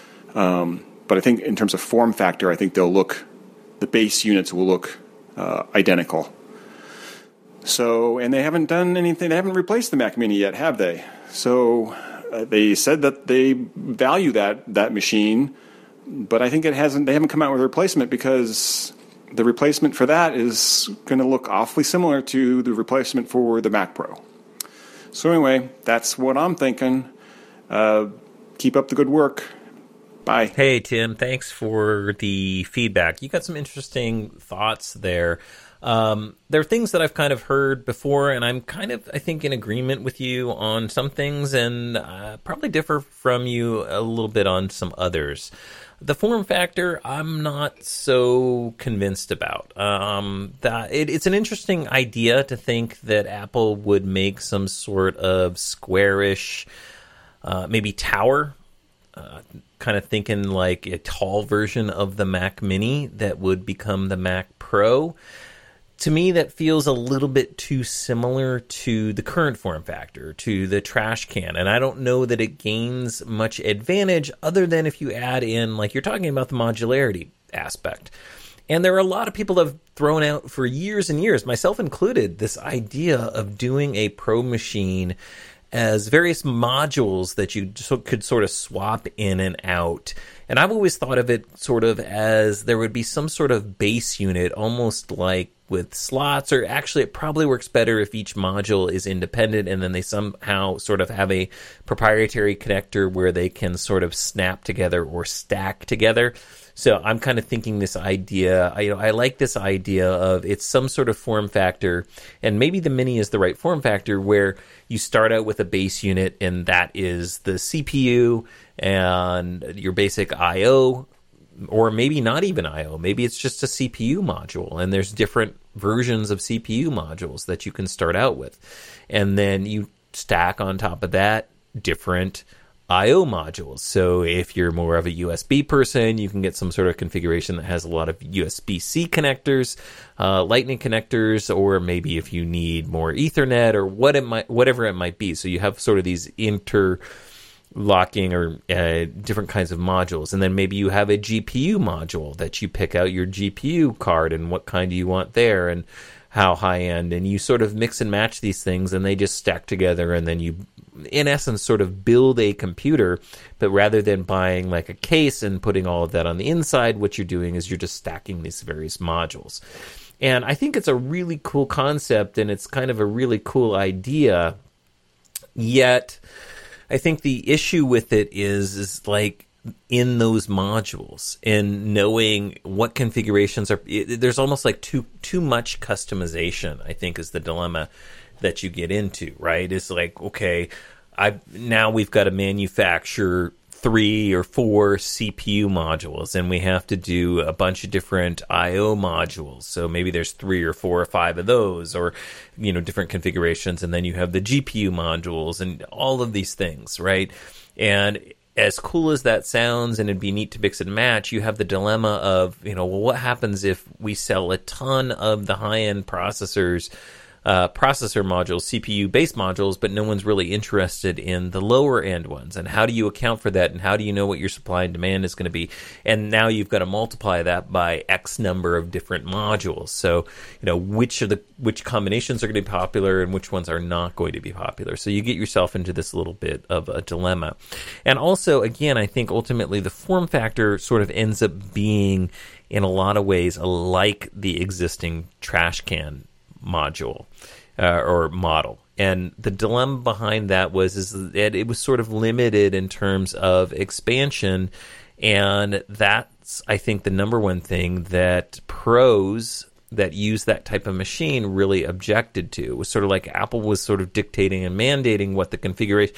Um, but I think in terms of form factor, I think they'll look, the base units will look uh, identical. So, and they haven't done anything, they haven't replaced the Mac Mini yet, have they? So uh, they said that they value that that machine, but I think it hasn't, they haven't come out with a replacement, because the replacement for that is going to look awfully similar to the replacement for the Mac Pro. So anyway, that's what I'm thinking. Uh, keep up the good work. Bye. Hey, Tim, thanks for the feedback. You got some interesting thoughts there. Um, there are things that I've kind of heard before, and I'm kind of, I think, in agreement with you on some things, and uh, probably differ from you a little bit on some others. The form factor, I'm not so convinced about. Um, that it, it's an interesting idea to think that Apple would make some sort of squarish, uh, maybe tower, uh, kind of thinking like a tall version of the Mac Mini that would become the Mac Pro. To me, that feels a little bit too similar to the current form factor, to the trash can. And I don't know that it gains much advantage other than if you add in, like you're talking about, the modularity aspect. And there are a lot of people that have thrown out for years and years, myself included, this idea of doing a Pro machine as various modules that you could sort of swap in and out. And I've always thought of it sort of as there would be some sort of base unit, almost like with slots, or actually it probably works better if each module is independent and then they somehow sort of have a proprietary connector where they can sort of snap together or stack together. So I'm kind of thinking this idea, I, you know, I like this idea of it's some sort of form factor, and maybe the Mini is the right form factor, where you start out with a base unit, and that is the C P U and your basic I O, or maybe not even I O. Maybe it's just a C P U module, and there's different versions of C P U modules that you can start out with. And then you stack on top of that different I O modules. So if you're more of a U S B person, you can get some sort of configuration that has a lot of U S B-C connectors, uh, Lightning connectors, or maybe if you need more Ethernet or what it might, whatever it might be. So you have sort of these interlocking or uh, different kinds of modules. And then maybe you have a G P U module that you pick out your G P U card and what kind do you want there. And how high-end, and you sort of mix and match these things, and they just stack together, and then you, in essence, sort of build a computer, but rather than buying like a case and putting all of that on the inside, what you're doing is you're just stacking these various modules. And I think it's a really cool concept, and it's kind of a really cool idea, yet I think the issue with it is, is like, in those modules and knowing what configurations are, it, there's almost like too too much customization, I think, is the dilemma that you get into, right? It's like, okay, I now we've got to manufacture three or four C P U modules, and we have to do a bunch of different I O modules. So maybe there's three or four or five of those, or, you know, different configurations. And then you have the G P U modules and all of these things, right? And as cool as that sounds, and it'd be neat to mix and match, you have the dilemma of, you know, well, what happens if we sell a ton of the high-end processors, uh, processor modules, C P U-based modules, but no one's really interested in the lower-end ones? And how do you account for that, and how do you know what your supply and demand is going to be? And now you've got to multiply that by X number of different modules. So, you know, which of the which combinations are going to be popular and which ones are not going to be popular. So you get yourself into this little bit of a dilemma. And also, again, I think ultimately the form factor sort of ends up being, in a lot of ways, like the existing trash can module uh, or model. And the dilemma behind that was is that it was sort of limited in terms of expansion, and that's, I think, the number one thing that pros that use that type of machine really objected to. It was sort of like Apple was sort of dictating and mandating what the configuration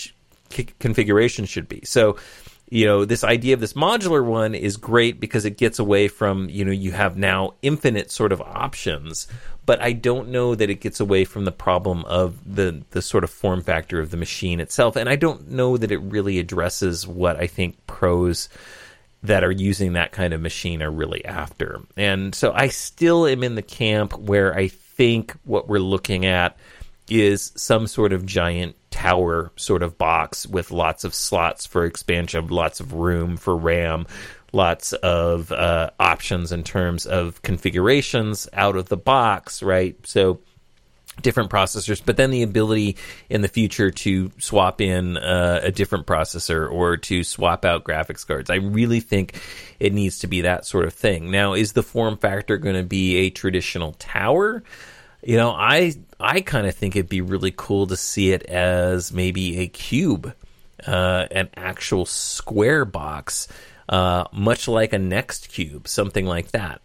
configuration should be. So, you know, this idea of this modular one is great because it gets away from, you know, you have now infinite sort of options, but I don't know that it gets away from the problem of the, the sort of form factor of the machine itself. And I don't know that it really addresses what I think pros that are using that kind of machine are really after. And so I still am in the camp where I think what we're looking at is some sort of giant tower sort of box with lots of slots for expansion, lots of room for RAM, lots of uh, options in terms of configurations out of the box, right? So different processors, but then the ability in the future to swap in uh, a different processor or to swap out graphics cards. I really think it needs to be that sort of thing. Now, is the form factor going to be a traditional tower? You know, I I kind of think it'd be really cool to see it as maybe a cube, uh, an actual square box, uh, much like a Next Cube, something like that.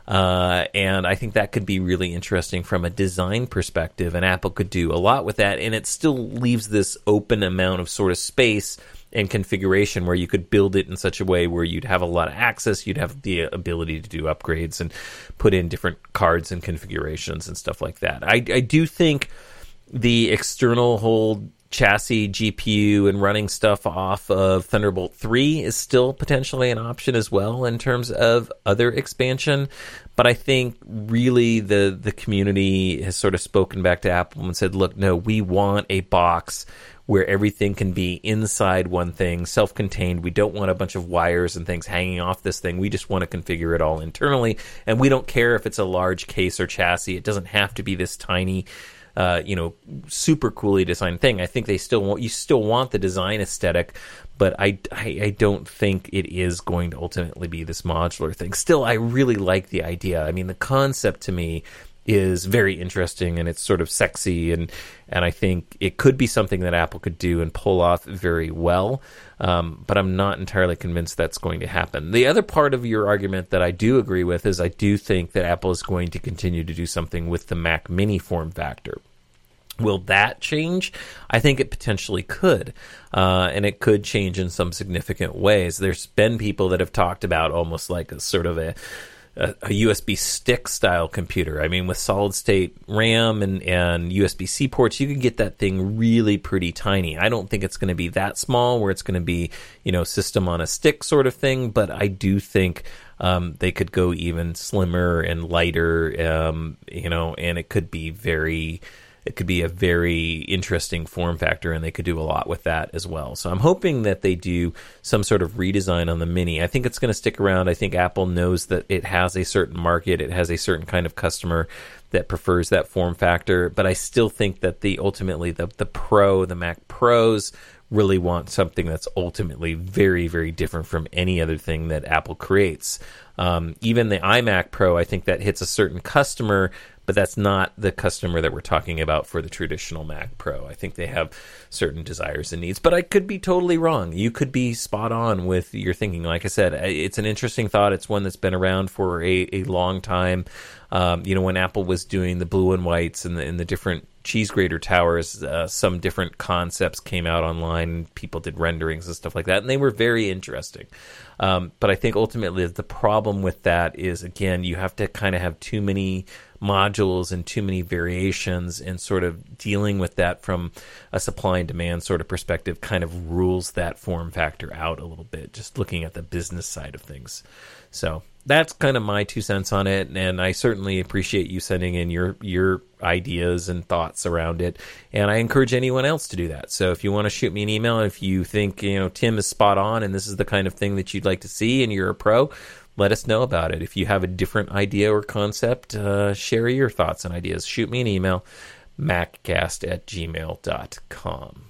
Uh, and I think that could be really interesting from a design perspective, and Apple could do a lot with that, and it still leaves this open amount of sort of space and configuration where you could build it in such a way where you'd have a lot of access, you'd have the ability to do upgrades and put in different cards and configurations and stuff like that. I, I do think the external whole chassis, G P U, and running stuff off of Thunderbolt three is still potentially an option as well in terms of other expansion. But I think really the, the community has sort of spoken back to Apple and said, look, no, we want a box where everything can be inside one thing, self-contained. We don't want a bunch of wires and things hanging off this thing. We just want to configure it all internally. And we don't care if it's a large case or chassis. It doesn't have to be this tiny, uh, you know, super coolly designed thing. I think they still want, you still want the design aesthetic, but I, I, I don't think it is going to ultimately be this modular thing. Still, I really like the idea. I mean, the concept to me is very interesting, and it's sort of sexy, and and I think it could be something that Apple could do and pull off very well, um, but I'm not entirely convinced that's going to happen. The other part of your argument that I do agree with is I do think that Apple is going to continue to do something with the Mac Mini form factor. Will that change? I think it potentially could, uh, and it could change in some significant ways. There's been people that have talked about almost like a sort of a A, a U S B stick style computer. I mean, with solid state RAM and, and U S B C ports, you can get that thing really pretty tiny. I don't think it's going to be that small where it's going to be, you know, system on a stick sort of thing, but I do think um, they could go even slimmer and lighter, um, you know, and it could be very... It could be a very interesting form factor, and they could do a lot with that as well. So I'm hoping that they do some sort of redesign on the Mini. I think it's going to stick around. I think Apple knows that it has a certain market. It has a certain kind of customer that prefers that form factor. But I still think that the ultimately the the Pro, the Mac Pros, really want something that's ultimately very, very different from any other thing that Apple creates. Um, even the iMac Pro, I think that hits a certain customer, but that's not the customer that we're talking about for the traditional Mac Pro. I think they have certain desires and needs, but I could be totally wrong. You could be spot on with your thinking. Like I said, it's an interesting thought. It's one that's been around for a, a long time. Um, you know, when Apple was doing the blue and whites and the, and the different cheese grater towers, uh, some different concepts came out online. People did renderings and stuff like that, and they were very interesting. Um, but I think ultimately the problem with that is, again, you have to kind of have too many modules and too many variations, and sort of dealing with that from a supply and demand sort of perspective kind of rules that form factor out a little bit, just looking at the business side of things. So that's kind of my two cents on it, and I certainly appreciate you sending in your your ideas and thoughts around it, and I encourage anyone else to do that. So if you want to shoot me an email, if you think, you know, Tim is spot on and this is the kind of thing that you'd like to see and you're a pro, let us know about it. If you have a different idea or concept, uh, share your thoughts and ideas. Shoot me an email, maccast at gmail dot com.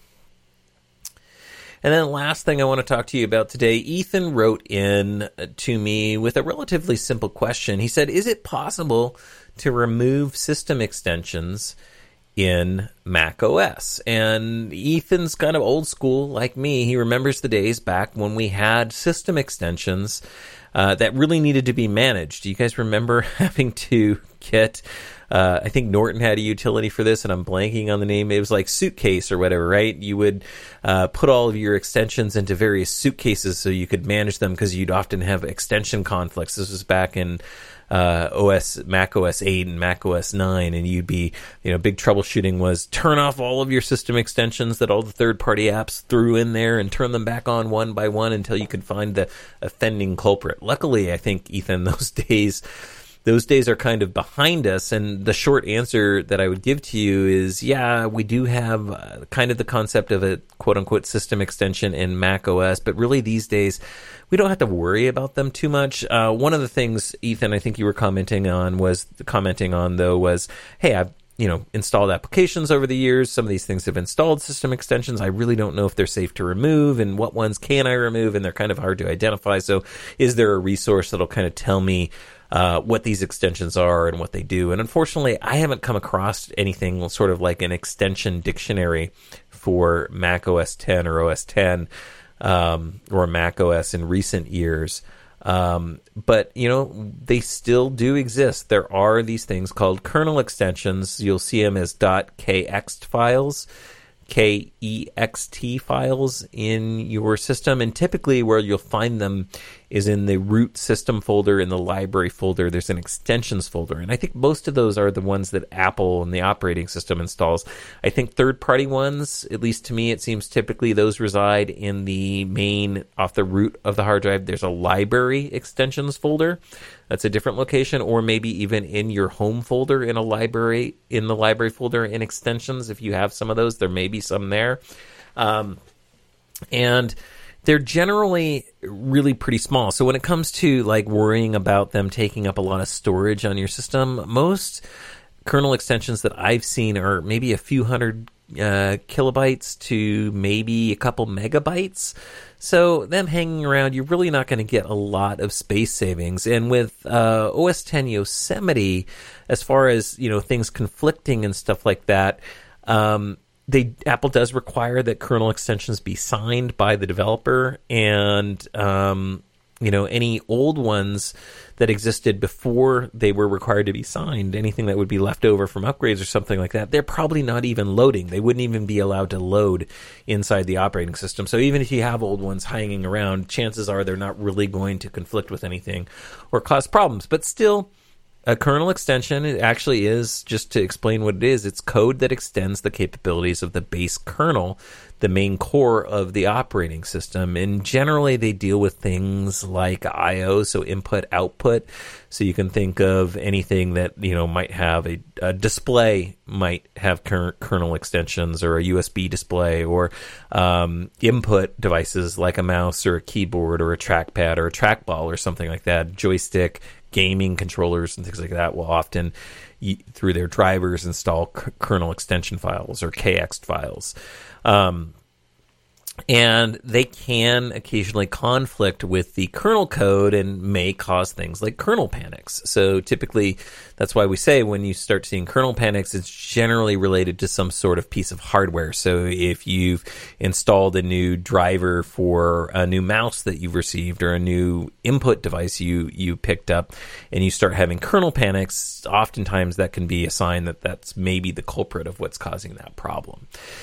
And then last thing I want to talk to you about today, Ethan wrote in to me with a relatively simple question. He said, is it possible to remove system extensions in Mac O S? And Ethan's kind of old school like me. He remembers the days back when we had system extensions uh, that really needed to be managed. Do you guys remember having to get... Uh, I think Norton had a utility for this, and I'm blanking on the name. It was like Suitcase or whatever, right? You would uh, put all of your extensions into various suitcases so you could manage them, because you'd often have extension conflicts. This was back in uh, O S, Mac O S eight and Mac O S nine, and you'd be, you know, big troubleshooting was turn off all of your system extensions that all the third-party apps threw in there and turn them back on one by one until you could find the offending culprit. Luckily, I think, Ethan, those days... Those days are kind of behind us, and the short answer that I would give to you is, yeah, we do have uh, kind of the concept of a quote-unquote system extension in Mac O S, but really these days we don't have to worry about them too much. Uh, one of the things, Ethan, I think you were commenting on was commenting on though was, hey, I've you know installed applications over the years. Some of these things have installed system extensions. I really don't know if they're safe to remove, and what ones can I remove, and they're kind of hard to identify. So, is there a resource that'll kind of tell me Uh, what these extensions are and what they do? And unfortunately, I haven't come across anything sort of like an extension dictionary for Mac O S ten or O S ten um, or Mac O S in recent years. Um, but, you know, they still do exist. There are these things called kernel extensions. You'll see them as .kxt files. K E X T files in your system, and typically where you'll find them is in the root system folder, in the library folder. There's an extensions folder, and I think most of those are the ones that Apple and the operating system installs. I think third-party ones, at least to me, it seems typically those reside in the main, off the root of the hard drive. There's a library extensions folder. That's a different location, or maybe even in your home folder in a library, in the library folder in extensions. If you have some of those, there may be some there. Um, and they're generally really pretty small. So when it comes to like worrying about them taking up a lot of storage on your system, most kernel extensions that I've seen are maybe a few hundred uh, kilobytes to maybe a couple megabytes. So them hanging around, you're really not going to get a lot of space savings. And with uh, O S ten Yosemite, as far as, you know, things conflicting and stuff like that, um, they Apple does require that kernel extensions be signed by the developer, and um, you know, any old ones that existed before they were required to be signed, anything that would be left over from upgrades or something like that, they're probably not even loading. They wouldn't even be allowed to load inside the operating system. So even if you have old ones hanging around, chances are they're not really going to conflict with anything or cause problems. But still, a kernel extension, it actually is, just to explain what it is, it's code that extends the capabilities of the base kernel, the main core of the operating system. And generally they deal with things like I O, so input, output. So you can think of anything that, you know, might have a, a display might have ker- kernel extensions, or a U S B display, or um, input devices like a mouse or a keyboard or a trackpad or a trackball or something like that, joystick, gaming controllers and things like that will often, through their drivers, install k- kernel extension files or K X files. Um, and they can occasionally conflict with the kernel code and may cause things like kernel panics. So typically, that's why we say when you start seeing kernel panics, it's generally related to some sort of piece of hardware. So if you've installed a new driver for a new mouse that you've received or a new input device you, you picked up and you start having kernel panics, oftentimes that can be a sign that that's maybe the culprit of what's causing that problem.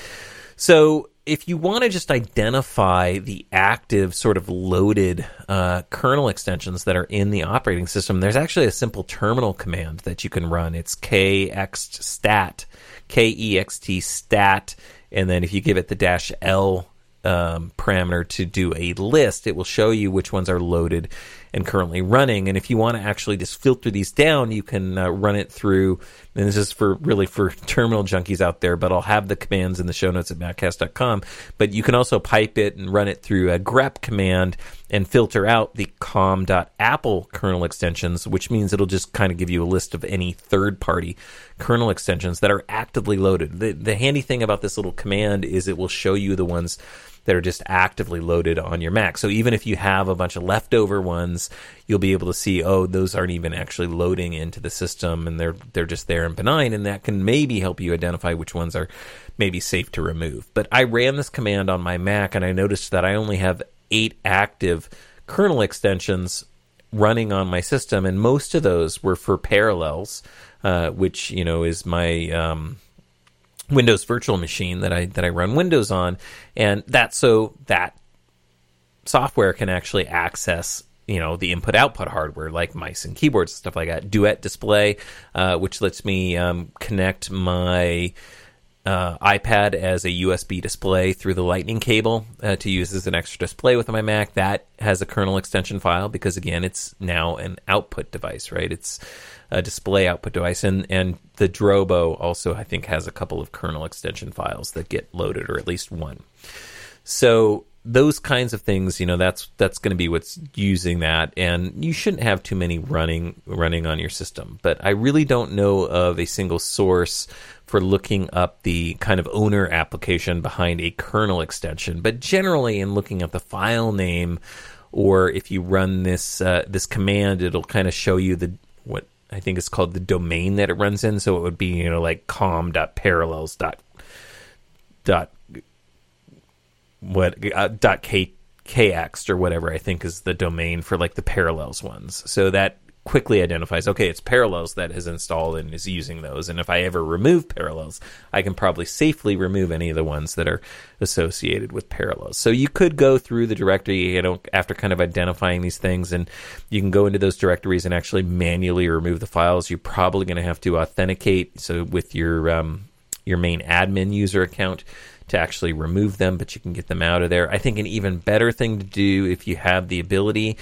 So if you want to just identify the active sort of loaded uh, kernel extensions that are in the operating system, there's actually a simple terminal command that you can run. It's kextstat, K E X T stat, and then if you give it the dash L um, parameter to do a list, it will show you which ones are loaded and currently running. And if you want to actually just filter these down, you can uh, run it through, and this is for really for terminal junkies out there, but I'll have the commands in the show notes at maccast dot com. But you can also pipe it and run it through a grep command and filter out the com.apple kernel extensions, which means it'll just kind of give you a list of any third-party kernel extensions that are actively loaded. The, the handy thing about this little command is it will show you the ones that are just actively loaded on your Mac. So even if you have a bunch of leftover ones, you'll be able to see, oh, those aren't even actually loading into the system, and they're they're just there and benign, and that can maybe help you identify which ones are maybe safe to remove. But I ran this command on my Mac, and I noticed that I only have eight active kernel extensions running on my system, and most of those were for Parallels, uh, which, you know, is my Um, Windows virtual machine that I that I run Windows on, and that's so that software can actually access, you know, the input-output hardware like mice and keyboards and stuff like that. Duet Display, uh, which lets me um, connect my uh, iPad as a U S B display through the Lightning cable uh, to use as an extra display with my Mac. That has a kernel extension file because, again, it's now an output device, right? It's a display output device, and and the Drobo also, I think, has a couple of kernel extension files that get loaded, or at least one. So those kinds of things, you know, that's that's going to be what's using that, and you shouldn't have too many running running on your system. But I really don't know of a single source for looking up the kind of owner application behind a kernel extension. But generally, in looking at the file name, or if you run this uh, this command, it'll kind of show you the what I think is called the domain that it runs in. So it would be, you know, like com.parallels dot dot what uh, dot k kx or whatever I think is the domain for like the Parallels ones. So that quickly identifies, okay, it's Parallels that is installed and is using those. And if I ever remove Parallels, I can probably safely remove any of the ones that are associated with Parallels. So you could go through the directory, you know, after kind of identifying these things, and you can go into those directories and actually manually remove the files. You're probably going to have to authenticate, so with your um, your main admin user account, to actually remove them, but you can get them out of there. I think an even better thing to do, if you have the ability,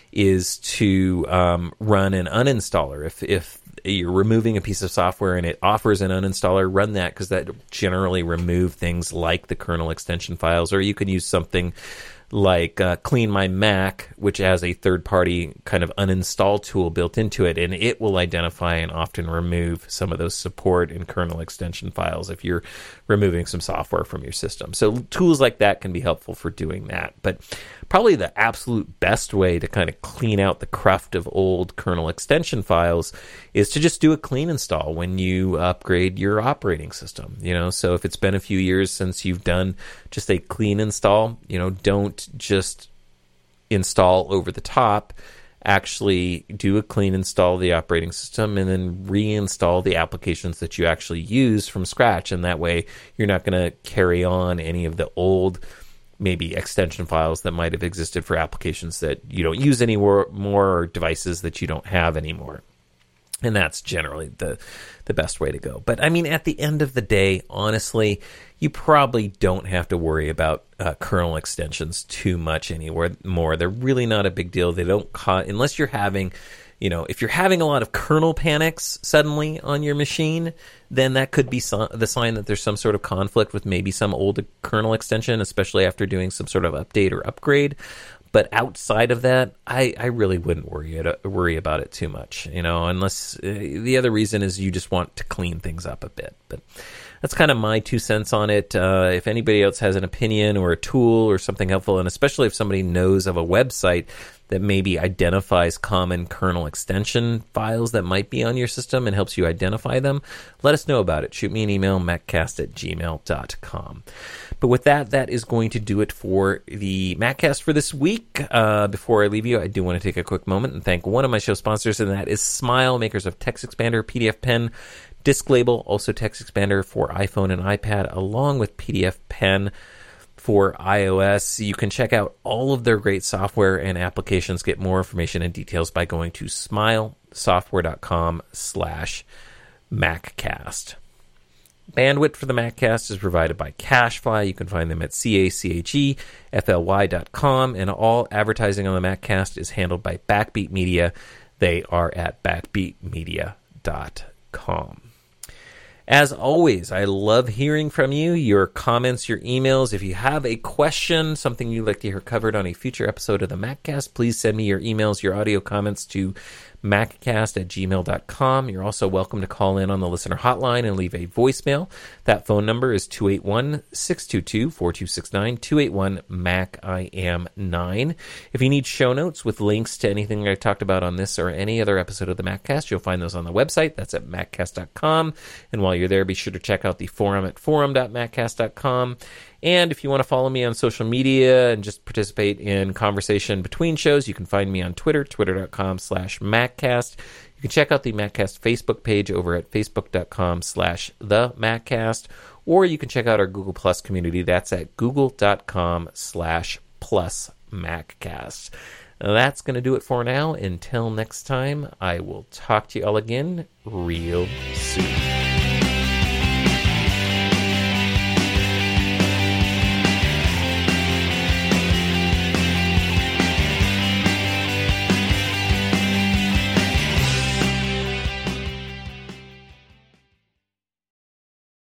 is to um, run an uninstaller. If if you're removing a piece of software and it offers an uninstaller, run that, because that generally remove things like the kernel extension files. Or you can use something like uh, Clean My Mac, which has a third-party kind of uninstall tool built into it, and it will identify and often remove some of those support and kernel extension files if you're removing some software from your system. So tools like that can be helpful for doing that. But probably the absolute best way to kind of clean out the cruft of old kernel extension files is to just do a clean install when you upgrade your operating system. You know, so if it's been a few years since you've done just a clean install, you know, don't just install over the top. Actually do a clean install of the operating system and then reinstall the applications that you actually use from scratch. And that way you're not going to carry on any of the old maybe extension files that might have existed for applications that you don't use anymore, more, or devices that you don't have anymore. And that's generally the the best way to go. But I mean, at the end of the day, honestly, you probably don't have to worry about uh, kernel extensions too much anymore. More, they're really not a big deal. They don't cause, unless you're having, you know, if you're having a lot of kernel panics suddenly on your machine, then that could be so- the sign that there's some sort of conflict with maybe some old kernel extension, especially after doing some sort of update or upgrade. But outside of that, I, I really wouldn't worry it, worry about it too much, you know, unless uh, the other reason is you just want to clean things up a bit. But that's kind of my two cents on it. Uh, if anybody else has an opinion or a tool or something helpful, and especially if somebody knows of a website that maybe identifies common kernel extension files that might be on your system and helps you identify them, let us know about it. Shoot me an email, maccast at gmail dot com. But with that, that is going to do it for the MacCast for this week. Uh, before I leave you, I do want to take a quick moment and thank one of my show sponsors, and that is Smile, makers of TextExpander, P D F Pen, Disk Label, also TextExpander for iPhone and iPad, along with P D F Pen for iOS. You can check out all of their great software and applications. Get more information and details by going to smilesoftware.com slash MacCast. Bandwidth for the MacCast is provided by CacheFly. You can find them at C A C H E F L Y dot com, and all advertising on the MacCast is handled by Backbeat Media. They are at backbeat media dot com. As always, I love hearing from you, your comments, your emails. If you have a question, something you'd like to hear covered on a future episode of the MacCast, please send me your emails, your audio comments to maccast at gmail dot com. You're also welcome to call in on the listener hotline and leave a voicemail. That phone number is two eight one, six two two, four two six nine, two eight one, M A C I am nine. If you need show notes with links to anything I talked about on this or any other episode of the MacCast, you'll find those on the website. That's at maccast dot com. And while you're there, be sure to check out the forum at forum dot maccast dot com. And if you want to follow me on social media and just participate in conversation between shows, you can find me on Twitter, twitter.com slash MacCast. You can check out the MacCast Facebook page over at facebook.com slash the MacCast, or you can check out our Google Plus community. That's at google.com slash plus MacCast. That's going to do it for now. Until next time, I will talk to you all again real soon.